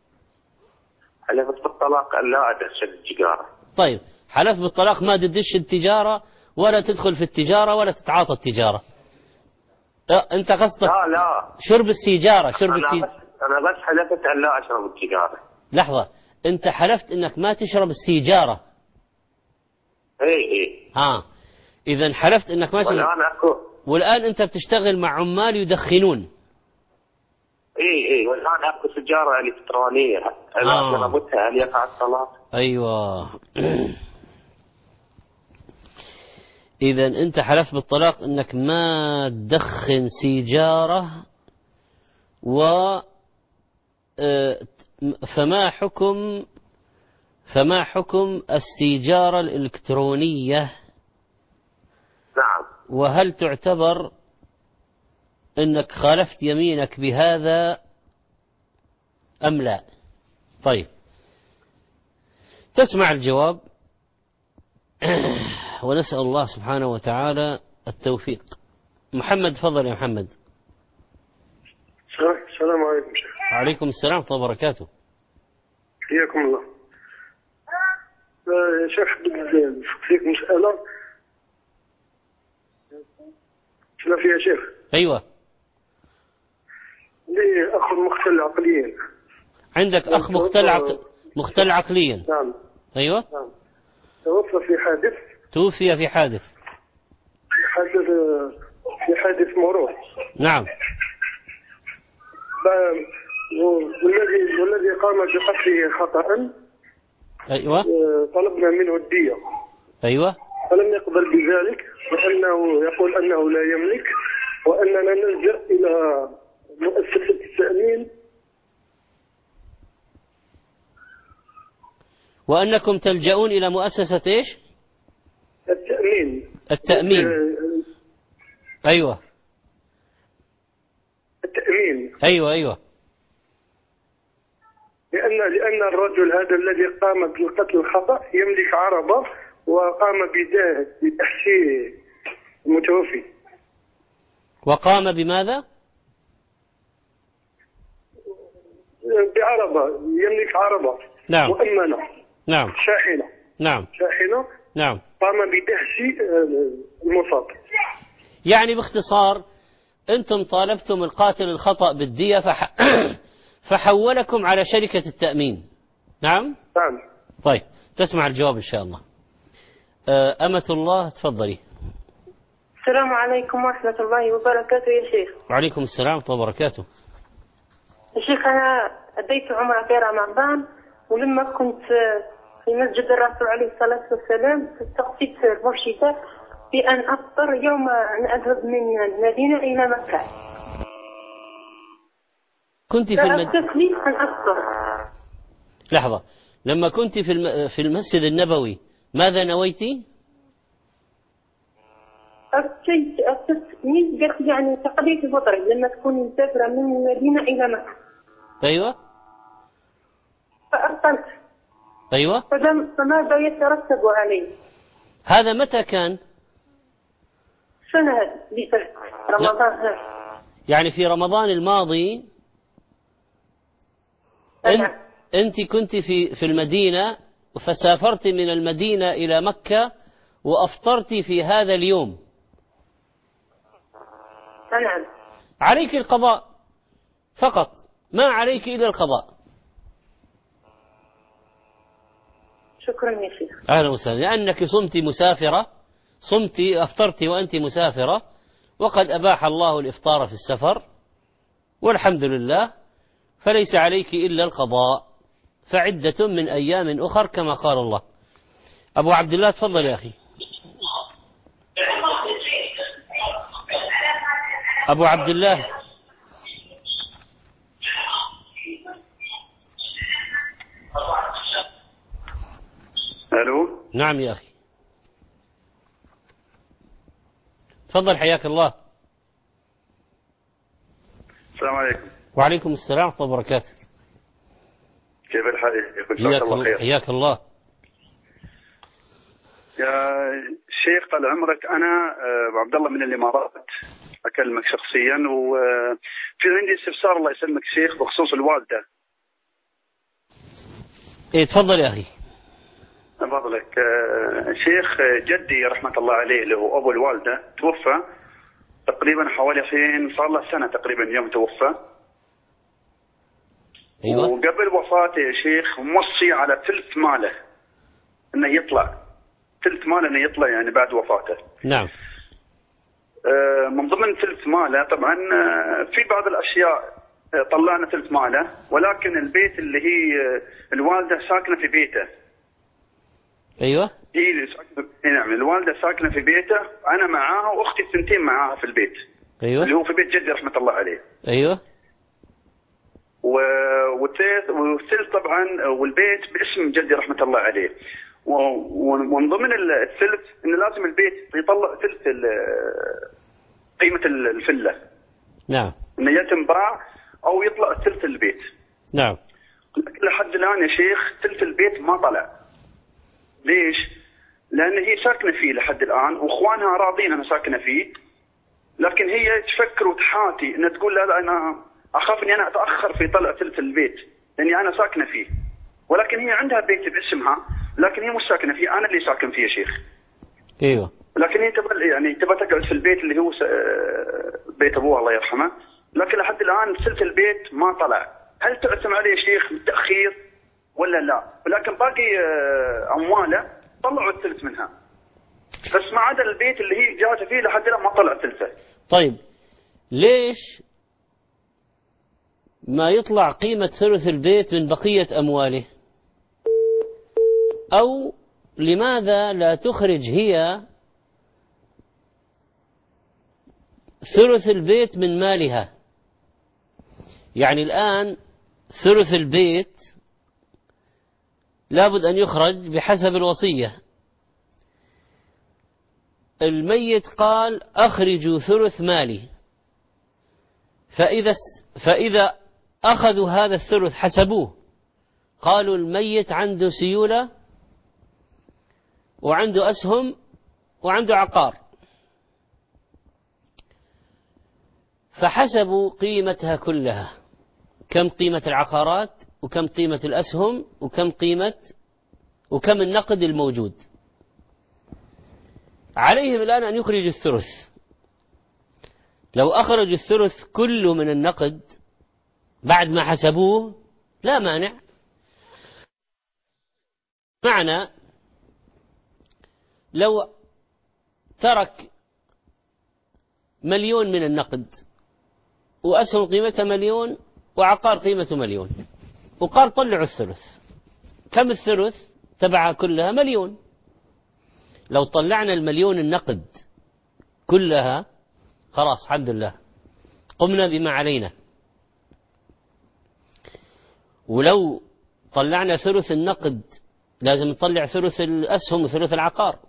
Speaker 11: حلفت بالطلاق لا أدخن التجارة.
Speaker 1: طيب حلفت بالطلاق ما تدش التجارة ولا تدخل في التجارة ولا تتعاطى التجارة. أنت قصدك
Speaker 11: لا
Speaker 1: شرب السيجارة.
Speaker 11: أنا بس حلفت أن لا أشرب السيجارة.
Speaker 1: لحظة، أنت حلفت أنك ما تشرب السيجارة.
Speaker 11: إيه.
Speaker 1: إذا حلفت أنك ما تشرب. والآن أنت بتشتغل مع عمال يدخنون.
Speaker 11: إيه والآن أكو سيجارة إلكترونية. إذا جربتها هل يقع الطلاق؟
Speaker 1: أيوة. إذا أنت حلفت بالطلاق أنك ما تدخن سيجارة فما حكم السيجارة الإلكترونية؟
Speaker 11: نعم.
Speaker 1: وهل تعتبر أنك خالفت يمينك بهذا أم لا؟ طيب تسمع الجواب ونسأل الله سبحانه وتعالى التوفيق. محمد تفضل يا محمد.
Speaker 9: السلام عليكم شيخ.
Speaker 1: وعليكم السلام ورحمة الله وبركاته.
Speaker 9: حياكم الله. يا شيخ فيك مسألة فيها شيخ.
Speaker 1: أيوة.
Speaker 9: لي أخ مختل عقليا.
Speaker 1: عندك أخ مختل عقليا.
Speaker 9: نعم.
Speaker 1: أيوة.
Speaker 9: نعم.
Speaker 1: توفي في حادث
Speaker 9: مرور.
Speaker 1: نعم.
Speaker 9: والذي قام بقتله خطأ.
Speaker 1: أيوة.
Speaker 9: طلبنا منه الدية.
Speaker 1: أيوة.
Speaker 9: فلم يقبل بذلك لأنه يقول أنه لا يملك وأننا نلجأ إلى مؤسسة التأمين.
Speaker 1: وأنكم تلجؤون إلى مؤسسة إيش؟ التأمين. أيوة.
Speaker 9: التأمين.
Speaker 1: أيوة.
Speaker 9: لأن الرجل هذا الذي قام بالقتل الخطأ يملك عربة وقام بتحشيه المتوفي.
Speaker 1: وقام بماذا؟
Speaker 9: بعربة، يملك عربة.
Speaker 1: نعم.
Speaker 9: مؤمنة.
Speaker 1: نعم.
Speaker 9: شاحنة.
Speaker 1: نعم. نعم.
Speaker 9: قام بدهش المصاب.
Speaker 1: يعني باختصار أنتم طالبتم القاتل الخطأ بالدية فحولكم على شركة التأمين. نعم. طيب تسمع الجواب إن شاء الله. أمة الله تفضلي.
Speaker 12: السلام عليكم ورحمة الله وبركاته يا شيخ.
Speaker 1: وعليكم السلام ورحمة الله وبركاته.
Speaker 12: يا شيخ أنا أديت عمرة في رمضان، ولما كنت في مسجد الرسول عليه الصلاة والسلام استقصيت المرشدة بأن أفطر يوم أن أذهب من المدينة إلى مكة.
Speaker 1: كنت في
Speaker 12: فأردت لي أن أفطر.
Speaker 1: لحظة، لما كنت في المسجد النبوي ماذا نويتي؟
Speaker 12: قلت يعني تقضية الفطر لما تكوني مسافرة من المدينة إلى مكة.
Speaker 1: أيوة.
Speaker 12: فأفطرت.
Speaker 1: أيوة.
Speaker 12: فماذا يترتب عليه؟
Speaker 1: هذا متى كان؟
Speaker 12: سنة رمضان هذا.
Speaker 1: يعني في رمضان الماضي أنت كنت في المدينة فسافرت من المدينة إلى مكة وأفطرت في هذا اليوم.
Speaker 12: نعم.
Speaker 1: عليك القضاء فقط، ما عليك إلا القضاء.
Speaker 12: شكرا يا شيخ.
Speaker 1: أهلا وسهلا. لأنك صمت مسافرة، أفطرت وأنت مسافرة، وقد أباح الله الإفطار في السفر والحمد لله، فليس عليك إلا القضاء، فعدة من أيام أخر كما قال الله. أبو عبد الله تفضل يا أخي. أبو عبد الله.
Speaker 13: ألو.
Speaker 1: نعم يا أخي تفضل حياك الله.
Speaker 13: السلام عليكم.
Speaker 1: وعليكم السلام ورحمة الله وبركاته.
Speaker 13: كيف الحال يا شيخ؟
Speaker 1: حياك الله.
Speaker 13: يا شيخ طال عمرك، أنا أبو عبد الله من الإمارات، أكلمك شخصيا، وفي عندي استفسار الله يسلمك شيخ بخصوص الوالدة.
Speaker 1: إيه تفضل يا أخي.
Speaker 13: فضلك شيخ، جدي رحمة الله عليه اللي هو أبو الوالدة توفى تقريبا حوالي حين صار له سنة تقريبا يوم توفى.
Speaker 1: أيوة.
Speaker 13: وقبل وفاته يا شيخ موصي على ثلث ماله انه يطلع يعني بعد وفاته.
Speaker 1: نعم.
Speaker 13: من ضمن ثلث ماله طبعا في بعض الاشياء طلعنا ثلث ماله، ولكن البيت اللي هي الوالدة ساكنة في بيته.
Speaker 1: أيوة.
Speaker 13: نعم الوالدة ساكنة في بيته، أنا معاها وأختي الثنتين معاها في البيت.
Speaker 1: أيوة.
Speaker 13: اللي هو في بيت جدي رحمة الله عليه.
Speaker 1: أيوة.
Speaker 13: والثلث طبعا والبيت باسم جدي رحمة الله عليه. ومن ضمن الثلث إنه لازم البيت يطلع ثلث قيمة الفلة.
Speaker 1: نعم.
Speaker 13: إنه يتنباع أو يطلع ثلث البيت.
Speaker 1: نعم.
Speaker 13: لكن لحد الآن يا شيخ ثلث البيت ما طلع. ليش؟ لأن هي ساكنة فيه لحد الآن، وإخوانها راضين أنا ساكنة فيه، لكن هي تفكر وتحاتي إن تقول لا أنا أخاف إني أنا أتأخر في طلع ثلث البيت لأني أنا ساكنة فيه، ولكن هي عندها بيت باسمها، لكن هي مش ساكنة فيه، أنا اللي ساكن فيه يا شيخ.
Speaker 1: أيوة.
Speaker 13: لكن هي تبى تقعد في البيت اللي هو بيت أبوها الله يرحمه، لكن لحد الآن ثلث البيت ما طلع. هل تعتم عليه يا شيخ بالتأخير ولا لا؟ ولكن باقي أمواله طلعوا الثلث منها، بس ما عدا البيت اللي هي جاته فيه لحد الآن ما طلع ثلثه.
Speaker 1: طيب ليش ما يطلع قيمة ثلث البيت من بقية أمواله؟ أو لماذا لا تخرج هي ثلث البيت من مالها؟ يعني الآن ثلث البيت لابد أن يخرج بحسب الوصية. الميت قال أخرجوا ثلث مالي، فإذا أخذوا هذا الثلث حسبوه، قالوا الميت عنده سيولة وعنده أسهم وعنده عقار، فحسبوا قيمتها كلها، كم قيمة العقارات وكم قيمة الأسهم وكم النقد الموجود. عليهم الآن أن يخرجوا الثلث. لو أخرجوا الثلث كله من النقد بعد ما حسبوه لا مانع. معنى لو ترك 1,000,000 من النقد وأسهم قيمتها 1,000,000 وعقار قيمته 1,000,000 وقال طلعوا الثلث، كم الثلث تبعها كلها؟ 1,000,000. لو طلعنا 1,000,000 النقد كلها خلاص الحمد لله قمنا بما علينا. ولو طلعنا ثلث النقد، لازم نطلع ثلث الأسهم وثلث العقار.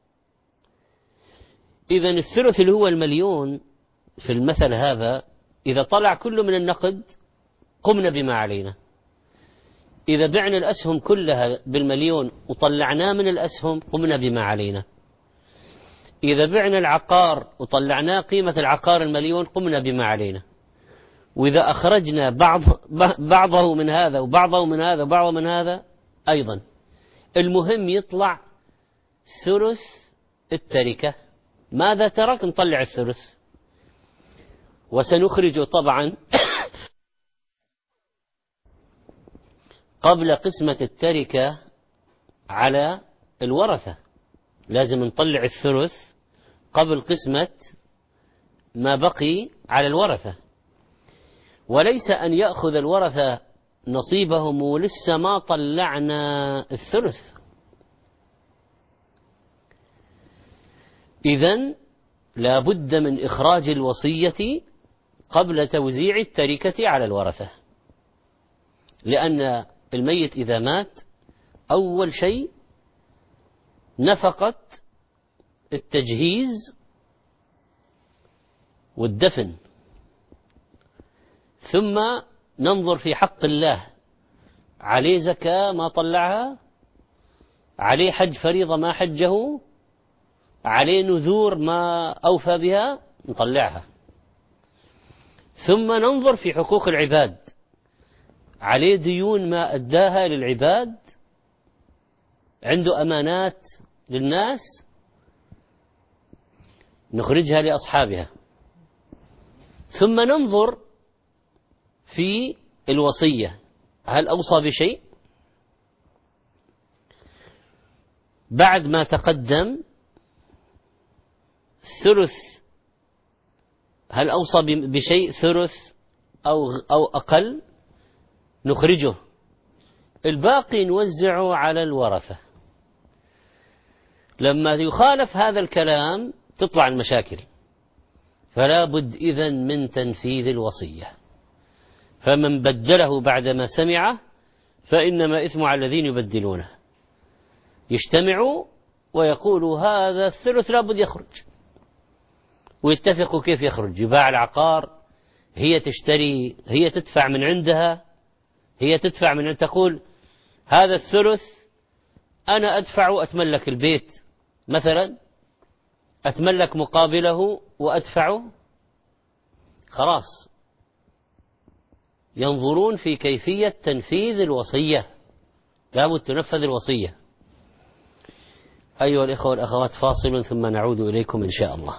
Speaker 1: إذا الثلث اللي هو المليون في المثل هذا، إذا طلع كله من النقد قمنا بما علينا. إذا بعنا الأسهم كلها بالمليون وطلعناه من الأسهم قمنا بما علينا. إذا بعنا العقار وطلعناه قيمة العقار المليون قمنا بما علينا. وإذا أخرجنا بعضه من هذا وبعضه من هذا وبعضه من هذا أيضا، المهم يطلع ثلث التركة. ماذا ترك؟ نطلع الثلث، وسنخرجه طبعا قبل قسمة التركة على الورثة. لازم نطلع الثلث قبل قسمة ما بقي على الورثة، وليس أن يأخذ الورثة نصيبهم ولسه ما طلعنا الثلث. إذن لا بد من إخراج الوصية قبل توزيع التركة على الورثة، لأن الميت إذا مات أول شيء نفقة التجهيز والدفن، ثم ننظر في حق الله، عليه زكاة ما طلعها، عليه حج فريضة ما حجه، عليه نذور ما أوفى بها نطلعها. ثم ننظر في حقوق العباد، عليه ديون ما أداها للعباد، عنده أمانات للناس نخرجها لأصحابها. ثم ننظر في الوصية، هل أوصى بشيء؟ بعد ما تقدم ثلث، هل أوصى بشيء ثلث أو أقل، نخرجه، الباقي نوزعه على الورثة. لما يخالف هذا الكلام تطلع المشاكل، فلا بد إذن من تنفيذ الوصية. فمن بدله بعدما سمعه فإنما إثم على الذين يبدلونه. يجتمعوا ويقولوا هذا الثلث لا بد يخرج، ويتفقوا كيف يخرج. يباع العقار، هي تشتري، هي تدفع من عندها، هي تدفع من عندها، تقول هذا الثلث أنا أدفع وأتملك البيت مثلا، أتملك مقابله وأدفعه، خلاص. ينظرون في كيفية تنفيذ الوصية، لابد تنفذ الوصية. أيها الإخوة والأخوات، فاصل ثم نعود إليكم إن شاء الله.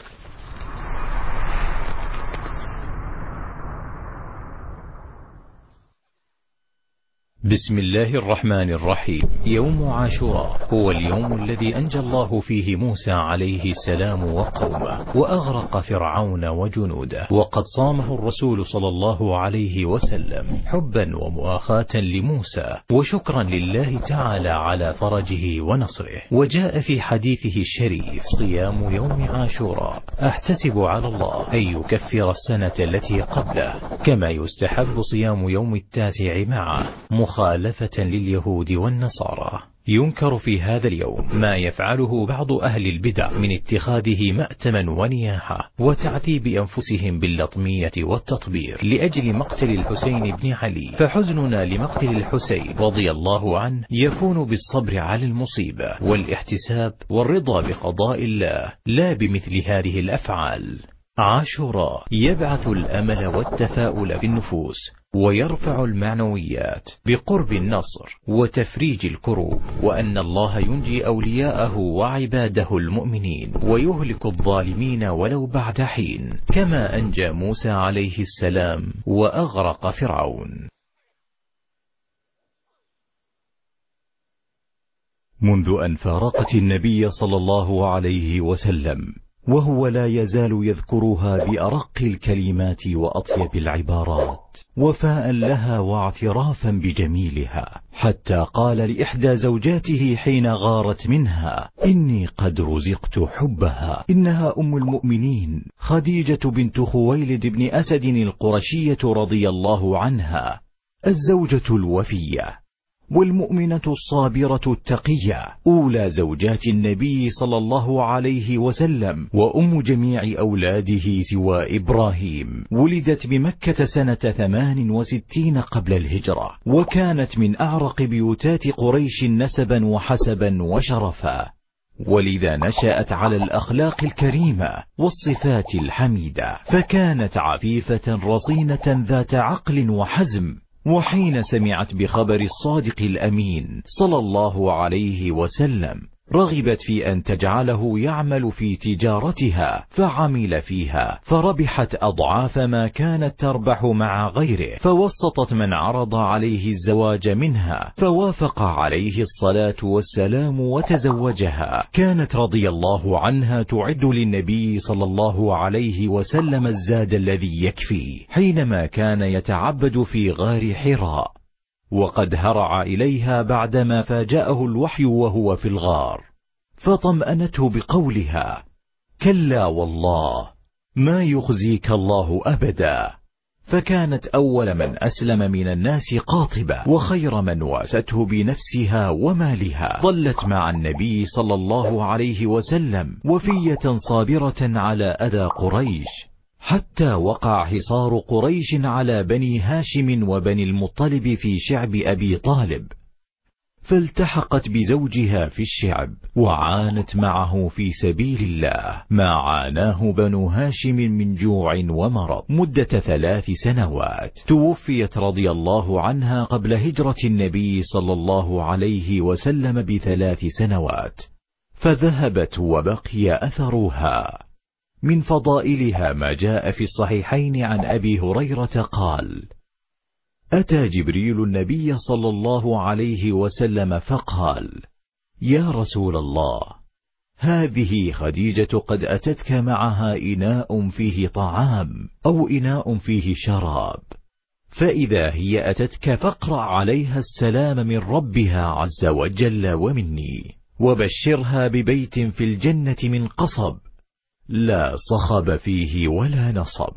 Speaker 2: بسم الله الرحمن الرحيم. يوم عاشوراء هو اليوم الذي أنجى الله فيه موسى عليه السلام وقومه وأغرق فرعون وجنوده، وقد صامه الرسول صلى الله عليه وسلم حبا ومؤاخاة لموسى وشكرا لله تعالى على فرجه ونصره. وجاء في حديثه الشريف: صيام يوم عاشوراء أحتسب على الله أن يكفر السنة التي قبله، كما يستحب صيام يوم التاسع معه، مخالفة لليهود والنصارى. ينكر في هذا اليوم ما يفعله بعض أهل البدع من اتخاذه مأتما ونياحة وتعذيب أنفسهم باللطمية والتطبير لأجل مقتل الحسين بن علي. فحزننا لمقتل الحسين رضي الله عنه يكون بالصبر على المصيبة والاحتساب والرضا بقضاء الله، لا بمثل هذه الأفعال. عاشوراء يبعث الأمل والتفاؤل في النفوس ويرفع المعنويات بقرب النصر وتفريج الكروب، وأن الله ينجي أولياءه وعباده المؤمنين ويهلك الظالمين ولو بعد حين، كما أنجى موسى عليه السلام وأغرق فرعون. منذ أن فارقت النبي صلى الله عليه وسلم وهو لا يزال يذكرها بأرق الكلمات وأطيب العبارات وفاء لها واعترافا بجميلها، حتى قال لإحدى زوجاته حين غارت منها: إني قد رزقت حبها، إنها أم المؤمنين خديجة بنت خويلد بن أسد القرشية رضي الله عنها، الزوجة الوفية. والمؤمنة الصابرة التقية أولى زوجات النبي صلى الله عليه وسلم، وأم جميع أولاده سوى إبراهيم. ولدت بمكة سنة 68 قبل الهجرة، وكانت من أعرق بيوتات قريش نسبا وحسبا وشرفا، ولذا نشأت على الأخلاق الكريمة والصفات الحميدة، فكانت عفيفة رصينة ذات عقل وحزم. وحين سمعت بخبر الصادق الأمين صلى الله عليه وسلم رغبت في أن تجعله يعمل في تجارتها، فعمل فيها فربحت أضعاف ما كانت تربح مع غيره، فوسطت من عرض عليه الزواج منها، فوافق عليه الصلاة والسلام وتزوجها. كانت رضي الله عنها تعد للنبي صلى الله عليه وسلم الزاد الذي يكفي حينما كان يتعبد في غار حراء، وقد هرع إليها بعدما فاجأه الوحي وهو في الغار، فطمأنته بقولها: كلا والله ما يخزيك الله أبدا. فكانت أول من أسلم من الناس قاطبة، وخير من واسته بنفسها ومالها. ظلت مع النبي صلى الله عليه وسلم وفية صابرة على أذى قريش، حتى وقع حصار قريش على بني هاشم وبني المطلب في شعب أبي طالب، فالتحقت بزوجها في الشعب وعانت معه في سبيل الله ما عاناه بنو هاشم من جوع ومرض مدة 3 سنوات. توفيت رضي الله عنها قبل هجرة النبي صلى الله عليه وسلم ب3 سنوات، فذهبت وبقي أثرها. من فضائلها ما جاء في الصحيحين عن أبي هريرة قال: أتى جبريل النبي صلى الله عليه وسلم فقال: يا رسول الله، هذه خديجة قد أتتك معها إناء فيه طعام أو إناء فيه شراب، فإذا هي أتتك فاقرأ عليها السلام من ربها عز وجل ومني، وبشرها ببيت في الجنة من قصب لا صخب فيه ولا نصب.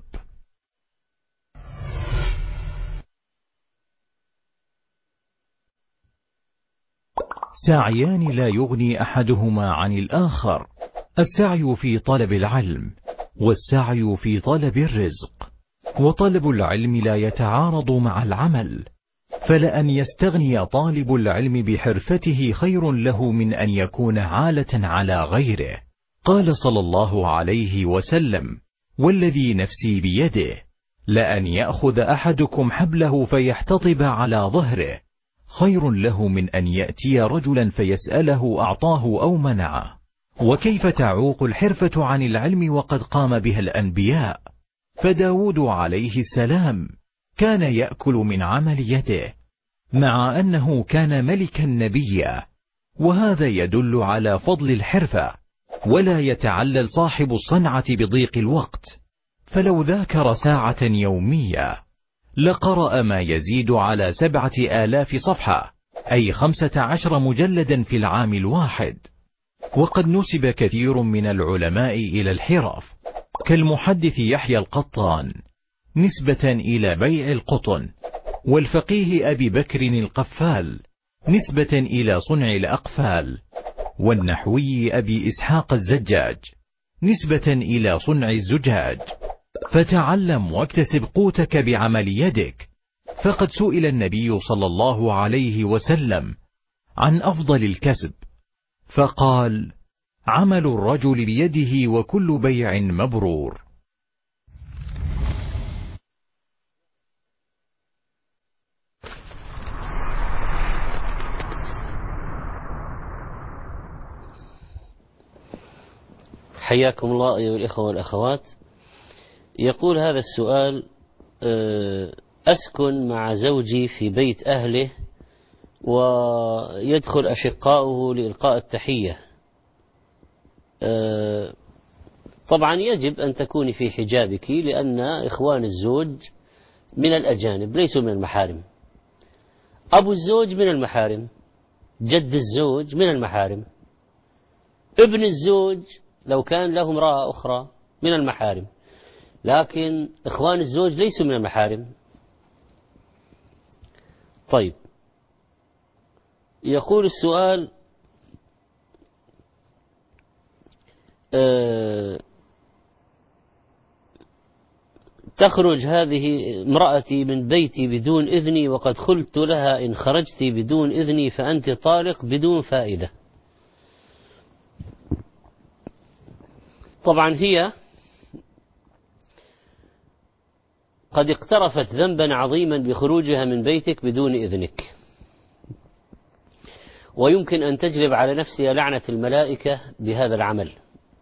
Speaker 2: سعيان لا يغني أحدهما عن الآخر: السعي في طلب العلم، والسعي في طلب الرزق. وطلب العلم لا يتعارض مع العمل، فلأن يستغني طالب العلم بحرفته خير له من أن يكون عالة على غيره. قال صلى الله عليه وسلم: والذي نفسي بيده لأن يأخذ أحدكم حبله فيحتطب على ظهره خير له من أن يأتي رجلا فيسأله أعطاه أو منعه. وكيف تعوق الحرفة عن العلم وقد قام بها الأنبياء؟ فداود عليه السلام كان يأكل من عمل يده مع أنه كان ملكا نبيا، وهذا يدل على فضل الحرفة. ولا يتعلل صاحب الصنعة بضيق الوقت، فلو ذاكر ساعة يومية لقرأ ما يزيد على 7000 صفحة، أي 15 مجلدا في العام الواحد. وقد نسب كثير من العلماء إلى الحرف، كالمحدث يحيى القطان نسبة إلى بيع القطن، والفقيه أبي بكر القفال نسبة إلى صنع الأقفال، والنحوي أبي إسحاق الزجاج نسبة إلى صنع الزجاج. فتعلم واكتسب قوتك بعمل يدك. فقد سئل النبي صلى الله عليه وسلم عن أفضل الكسب، فقال: عمل الرجل بيده وكل بيع مبرور.
Speaker 1: حياكم الله أيها الإخوة والأخوات. يقول هذا السؤال: أسكن مع زوجي في بيت أهله ويدخل أشقاؤه لإلقاء التحية. طبعا يجب أن تكوني في حجابك، لأن إخوان الزوج من الأجانب ليسوا من المحارم. أبو الزوج من المحارم، جد الزوج من المحارم، ابن الزوج لو كان له امرأة أخرى من المحارم، لكن إخوان الزوج ليسوا من المحارم. طيب، يقول السؤال: تخرج هذه امرأتي من بيتي بدون إذني وقد قلت لها إن خرجت بدون إذني فأنت طالق، بدون فائدة. طبعا هي قد اقترفت ذنبا عظيما بخروجها من بيتك بدون إذنك، ويمكن أن تجلب على نفسها لعنة الملائكة بهذا العمل.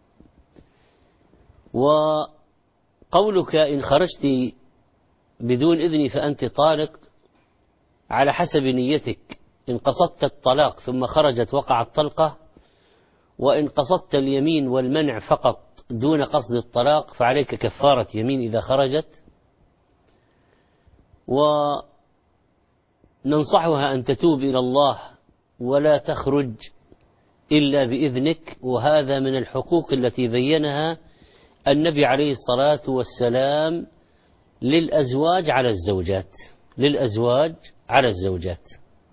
Speaker 1: وقولك إن خرجت بدون إذني فأنت طالق على حسب نيتك، إن قصدت الطلاق ثم خرجت وقعت طلقة، وإن قصدت اليمين والمنع فقط دون قصد الطلاق فعليك كفارة يمين إذا خرجت. وننصحها أن تتوب إلى الله ولا تخرج إلا بإذنك، وهذا من الحقوق التي بينها النبي عليه الصلاة والسلام للأزواج على الزوجات، للأزواج على الزوجات.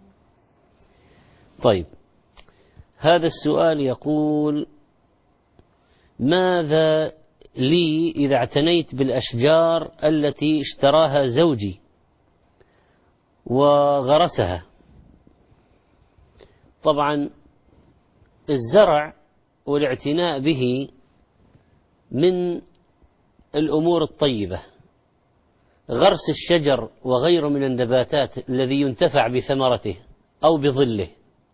Speaker 1: طيب، هذا السؤال يقول: ماذا لي إذا اعتنيت بالأشجار التي اشتراها زوجي وغرسها؟ طبعا الزرع والاعتناء به من الأمور الطيبة. غرس الشجر وغيره من النباتات الذي ينتفع بثمرته أو بظله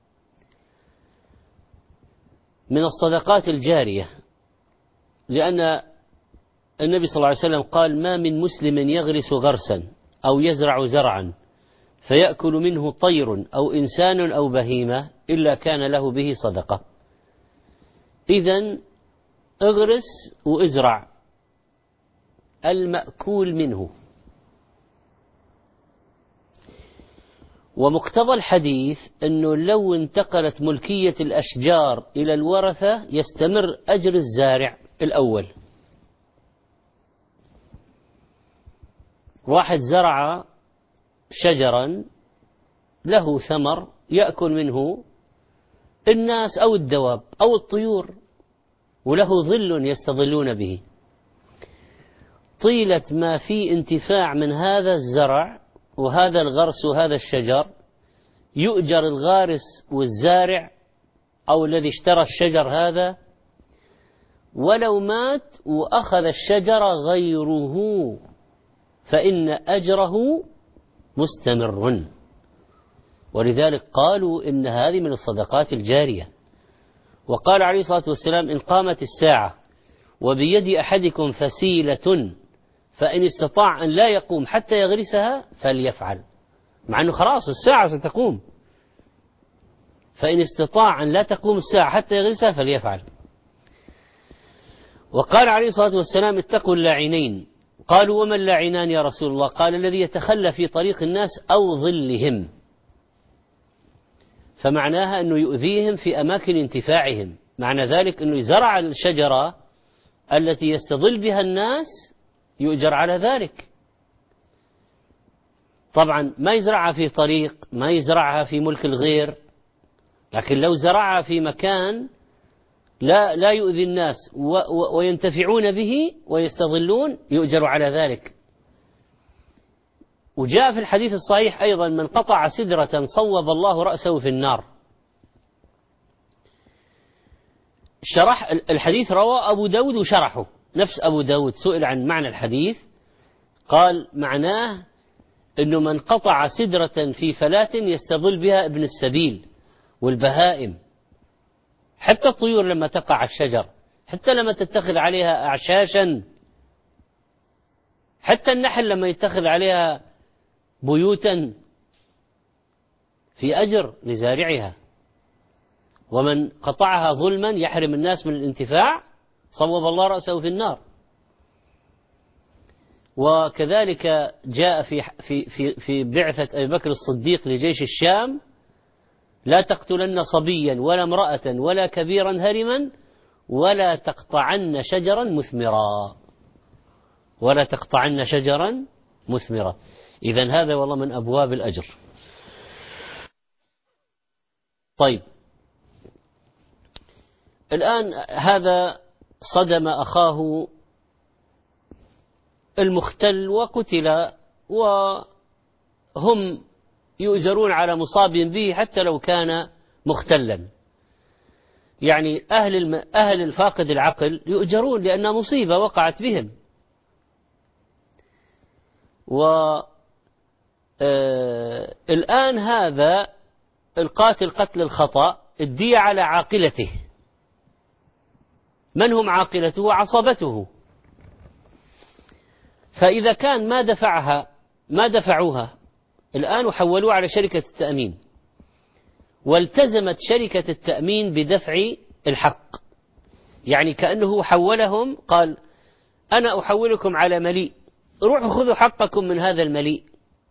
Speaker 1: من الصدقات الجارية، لأن النبي صلى الله عليه وسلم قال: ما من مسلم يغرس غرسا أو يزرع زرعا فيأكل منه طير أو إنسان أو بهيمة إلا كان له به صدقة. إذن اغرس وازرع المأكول منه. ومقتضى الحديث أنه لو انتقلت ملكية الأشجار إلى الورثة يستمر أجر الزارع الأول. واحد زرع شجرا له ثمر يأكل منه الناس أو الدواب أو الطيور، وله ظل يستظلون به. طيلة ما في انتفاع من هذا الزرع وهذا الغرس وهذا الشجر يؤجر الغارس والزارع أو الذي اشترى الشجر هذا، ولو مات وأخذ الشجر غيره فإن أجره مستمر. ولذلك قالوا إن هذه من الصدقات الجارية. وقال عليه الصلاة والسلام: إن قامت الساعة وبيد أحدكم فسيلة فإن استطاع أن لا يقوم حتى يغرسها فليفعل. مع أنه خلاص الساعة ستقوم، فإن استطاع أن لا تقوم الساعة حتى يغرسها فليفعل. وقال عليه الصلاة والسلام: اتقوا اللاعنين. قالوا: وما اللاعنان يا رسول الله؟ قال: الذي يتخلى في طريق الناس أو ظلهم. فمعناها أنه يؤذيهم في أماكن انتفاعهم. معنى ذلك أنه زرع الشجرة التي يستظل بها الناس يؤجر على ذلك. طبعا ما يزرعها في طريق، ما يزرعها في ملك الغير، لكن لو زرعها في مكان لا يؤذي الناس وينتفعون به ويستظلون يؤجر على ذلك. وجاء في الحديث الصحيح أيضا: من قطع سدرة صوب الله رأسه في النار. شرح الحديث رواه أبو داود وشرحه. نفس أبو داود سئل عن معنى الحديث قال معناه أنه من قطع سدرة في فلاة يستظل بها ابن السبيل والبهائم، حتى الطيور لما تقع على الشجر، حتى لما تتخذ عليها أعشاشا، حتى النحل لما يتخذ عليها بيوتا في أجر لزارعها. ومن قطعها ظلما يحرم الناس من الانتفاع صوب الله رأسه في النار. وكذلك جاء في بعثة أبي بكر الصديق لجيش الشام: لا تقتلن صبيا ولا امرأة ولا كبيرا هرما ولا تقطعن شجرا مثمرا، ولا تقطعن شجرا مثمرا. إذن هذا والله من أبواب الأجر. طيب، الآن هذا صدم أخاه المختل وقتل، وهم يؤجرون على مصاب به حتى لو كان مختلا. يعني أهل الفاقد العقل يؤجرون لأنها مصيبة وقعت بهم. الآن هذا القاتل قتل الخطأ، الدية على عاقلته. من هم عاقلته؟ عصبته. فإذا كان ما دفعوها الآن وحولوها على شركة التأمين، والتزمت شركة التأمين بدفع الحق، يعني كأنه حولهم، قال أنا أحولكم على مليء، روحوا خذوا حقكم من هذا المليء.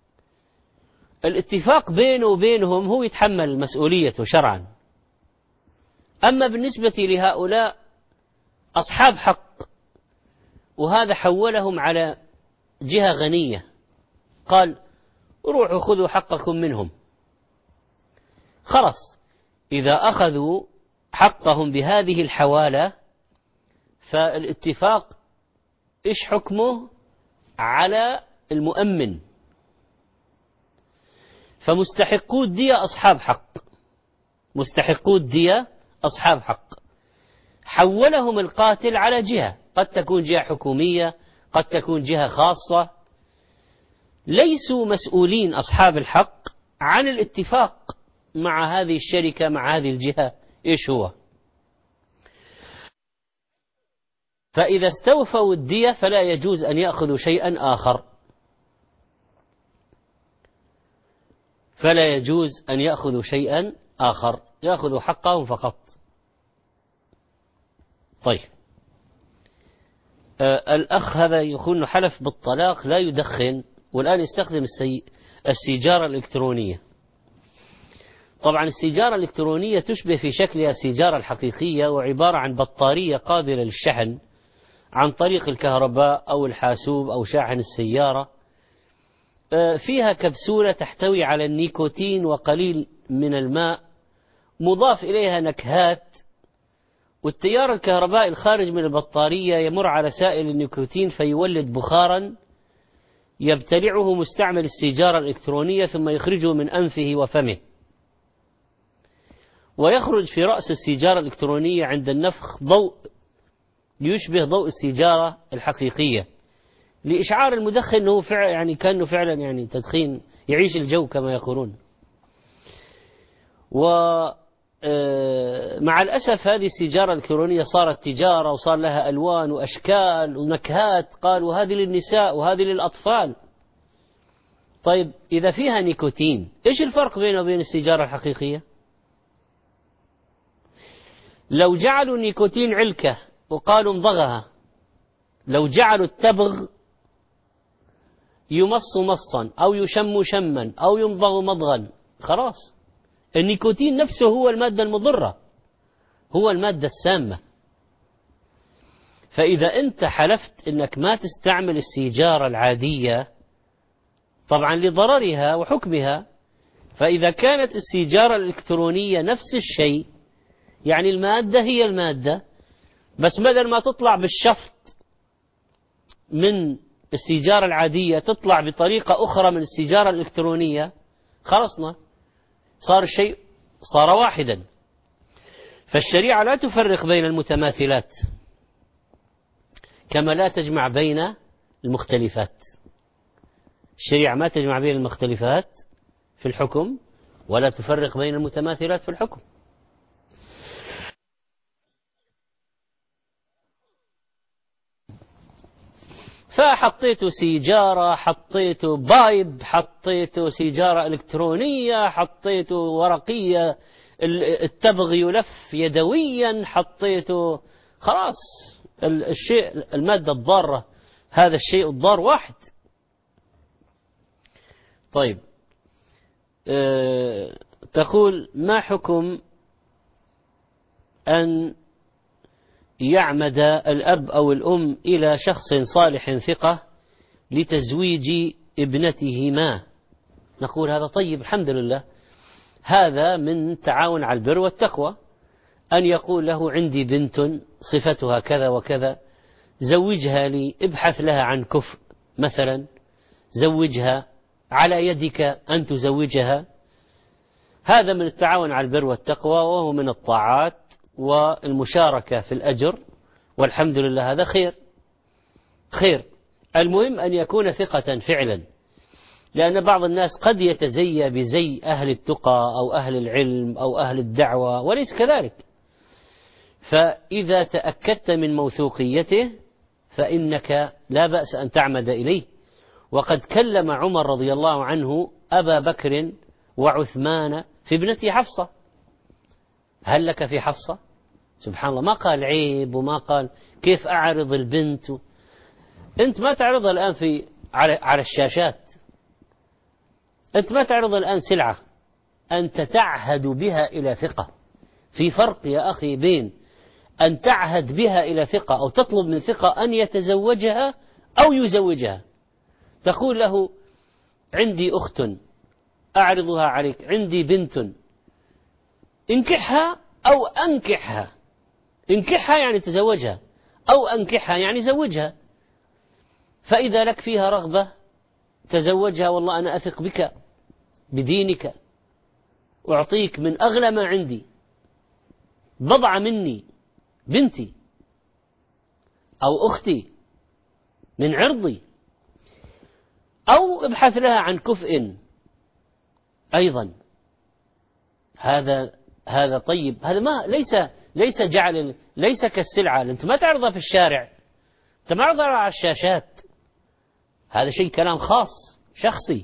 Speaker 1: الاتفاق بينه وبينهم هو يتحمل مسؤوليته شرعا. أما بالنسبة لهؤلاء أصحاب حق، وهذا حولهم على جهة غنية، قال روحوا خذوا حقكم منهم. خلص، إذا أخذوا حقهم بهذه الحوالة فالاتفاق إيش حكمه؟ على المؤمن. فمستحقو الدية أصحاب حق، مستحقو الدية أصحاب حق. حولهم القاتل على جهة، قد تكون جهة حكومية، قد تكون جهة خاصة، ليسوا مسؤولين أصحاب الحق عن الاتفاق مع هذه الشركة، مع هذه الجهة إيش هو. فإذا استوفوا الدية فلا يجوز أن يأخذوا شيئا آخر، فلا يجوز أن يأخذوا شيئا آخر، يأخذوا حقهم فقط. طيب، الأخ هذا يقول حلف بالطلاق، لا يدخن، والآن يستخدم السيجارة الإلكترونية. طبعا السيجارة الإلكترونية تشبه في شكلها السيجارة الحقيقية، وعبارة عن بطارية قابلة للشحن عن طريق الكهرباء أو الحاسوب أو شاحن السيارة. فيها كبسولة تحتوي على النيكوتين وقليل من الماء، مضاف إليها نكهات، والتيار الكهربائي الخارج من البطارية يمر على سائل النيكوتين فيولد بخارا يبتلعه مستعمل السيجارة الإلكترونية، ثم يخرجه من أنفه وفمه، ويخرج في رأس السيجارة الإلكترونية عند النفخ ضوء يشبه ضوء السيجارة الحقيقية، لإشعار المدخن أنه يعني كأنه فعلا يعني تدخين، يعيش الجو كما يقولون. مع الأسف هذه السيجارة الإلكترونية صارت تجارة، وصار لها ألوان وأشكال ونكهات، قالوا هذه للنساء وهذه للأطفال. طيب، إذا فيها نيكوتين إيش الفرق بينه وبين السيجارة الحقيقية؟ لو جعلوا النيكوتين علكة وقالوا امضغها، لو جعلوا التبغ يمص مصا أو يشم شما أو يمضغ مضغا، خلاص النيكوتين نفسه هو المادة المضرة، هو المادة السامة. فإذا أنت حلفت أنك ما تستعمل السيجارة العادية طبعا لضررها وحكمها، فإذا كانت السيجارة الإلكترونية نفس الشيء، يعني المادة هي المادة، بس بدل ما تطلع بالشفط من السيجارة العادية تطلع بطريقة أخرى من السيجارة الإلكترونية، خلصنا، صار الشيء صار واحدا. فالشريعة لا تفرق بين المتماثلات كما لا تجمع بين المختلفات. الشريعة ما تجمع بين المختلفات في الحكم ولا تفرق بين المتماثلات في الحكم. فحطيته سيجارة، حطيته بايب، حطيته سيجارة إلكترونية، حطيته ورقية، التبغ يلف يدويا، حطيته، خلاص الشيء المادة الضارة، هذا الشيء الضار واحد. طيب، تقول ما حكم أن يعمد الأب أو الأم إلى شخص صالح ثقة لتزويج ابنتهما؟ نقول هذا طيب، الحمد لله، هذا من تعاون على البر والتقوى، أن يقول له عندي بنت صفتها كذا وكذا، زوجها لي، ابحث لها عن كفء مثلا، زوجها، على يدك أن تزوجها. هذا من التعاون على البر والتقوى، وهو من الطاعات والمشاركة في الأجر، والحمد لله هذا خير. المهم أن يكون ثقة فعلا، لأن بعض الناس قد يتزيى بزي أهل التقى أو أهل العلم أو أهل الدعوة، وليس كذلك. فإذا تأكدت من موثوقيته فإنك لا بأس أن تعمد إليه. وقد كلم عمر رضي الله عنه أبا بكر وعثمان في ابنته حفصة. هل لك في حفصة؟ سبحان الله، ما قال عيب وما قال كيف أعرض البنت. أنت ما تعرضها الآن على الشاشات، أنت ما تعرض الآن سلعة، أنت تعهد بها إلى ثقة. في فرق يا أخي بين أن تعهد بها إلى ثقة أو تطلب من ثقة أن يتزوجها أو يزوجها. تقول له عندي أخت أعرضها عليك، عندي بنت انكحها أو أنكحها. انكحها يعني تزوجها، أو أنكحها يعني زوجها. فإذا لك فيها رغبة تزوجها، والله أنا أثق بك بدينك، أعطيك من أغلى ما عندي، بضعة مني، بنتي أو أختي من عرضي، أو ابحث لها عن كفء أيضا. هذا طيب. هذا ما ليس كالسلعة، أنت ما تعرضها في الشارع، أنت ما تعرضها على الشاشات. هذا شيء كلام خاص شخصي.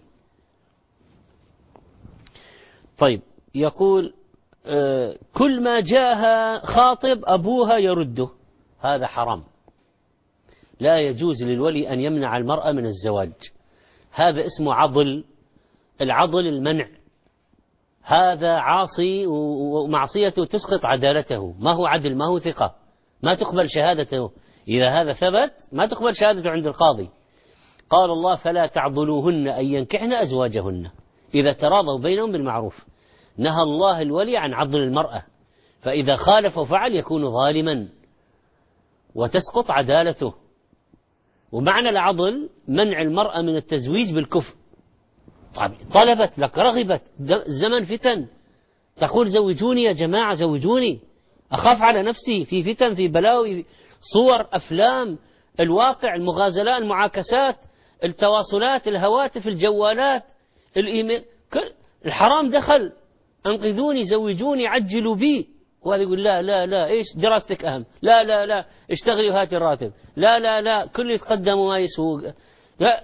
Speaker 1: طيب، يقول كل ما جاءها خاطب أبوها يرده، هذا حرام. لا يجوز للولي أن يمنع المرأة من الزواج. هذا اسمه عضل. العضل المنع، هذا عاصي، ومعصيته تسقط عدالته. ما هو عدل، ما هو ثقة، ما تقبل شهادته. إذا هذا ثبت ما تقبل شهادته عند القاضي. قال الله فلا تعضلوهن أن ينكحن أزواجهن إذا تراضوا بينهم بالمعروف. نهى الله الولي عن عضل المرأة، فإذا خالف وفعل يكون ظالما وتسقط عدالته. ومعنى العضل منع المرأة من التزويج بالكفء. طلبت لك، رغبت، زمن فتن، تقول زوجوني يا جماعة، زوجوني، أخاف على نفسي، في فتن، في بلاوي، صور، أفلام، الواقع، المغازلات، المعاكسات، التواصلات، الهواتف، الجوالات، الإيميل، الحرام دخل، أنقذوني، زوجوني، عجلوا بي. وهذا يقول لا لا لا، إيش دراستك أهم، لا لا لا، اشتغلي وهات الراتب، لا لا لا، كل يتقدم وما يسوق، لا.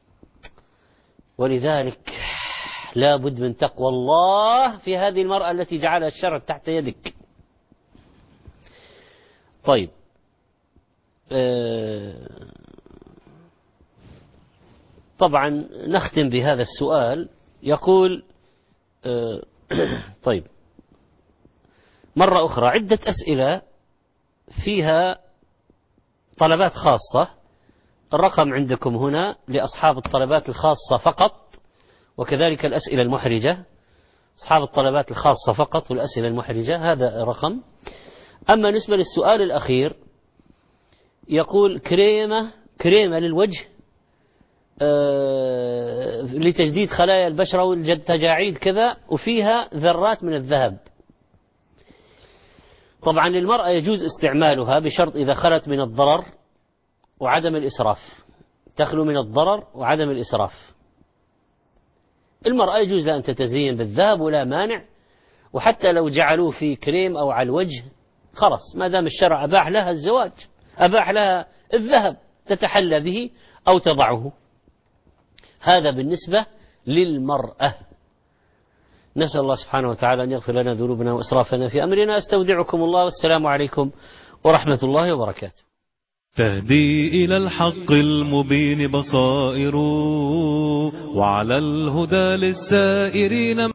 Speaker 1: ولذلك لا بد من تقوى الله في هذه المرأة التي جعلها الشرع تحت يدك. طيب، طبعا نختم بهذا السؤال. يقول طيب، مرة أخرى عدة أسئلة فيها طلبات خاصة. الرقم عندكم هنا لأصحاب الطلبات الخاصة فقط، وكذلك الأسئلة المحرجة. أصحاب الطلبات الخاصة فقط والأسئلة المحرجة، هذا رقم. أما بالنسبة للسؤال الأخير، يقول كريمة للوجه لتجديد خلايا البشرة والتجاعيد كذا، وفيها ذرات من الذهب. طبعا للمرأة يجوز استعمالها بشرط إذا خلت من الضرر وعدم الإسراف، تخلو من الضرر وعدم الإسراف. المرأة يجوز لها أن تتزين بالذهب ولا مانع، وحتى لو جعلوه في كريم أو على الوجه خلاص، ما دام الشرع أباح لها الزواج، أباح لها الذهب تتحلى به أو تضعه. هذا بالنسبة للمرأة. نسأل الله سبحانه وتعالى أن يغفر لنا ذنوبنا وإسرافنا في أمرنا. أستودعكم الله، والسلام عليكم ورحمة الله وبركاته.
Speaker 14: تهدي إلى الحق المبين بصائر، وعلى الهدى للسائرين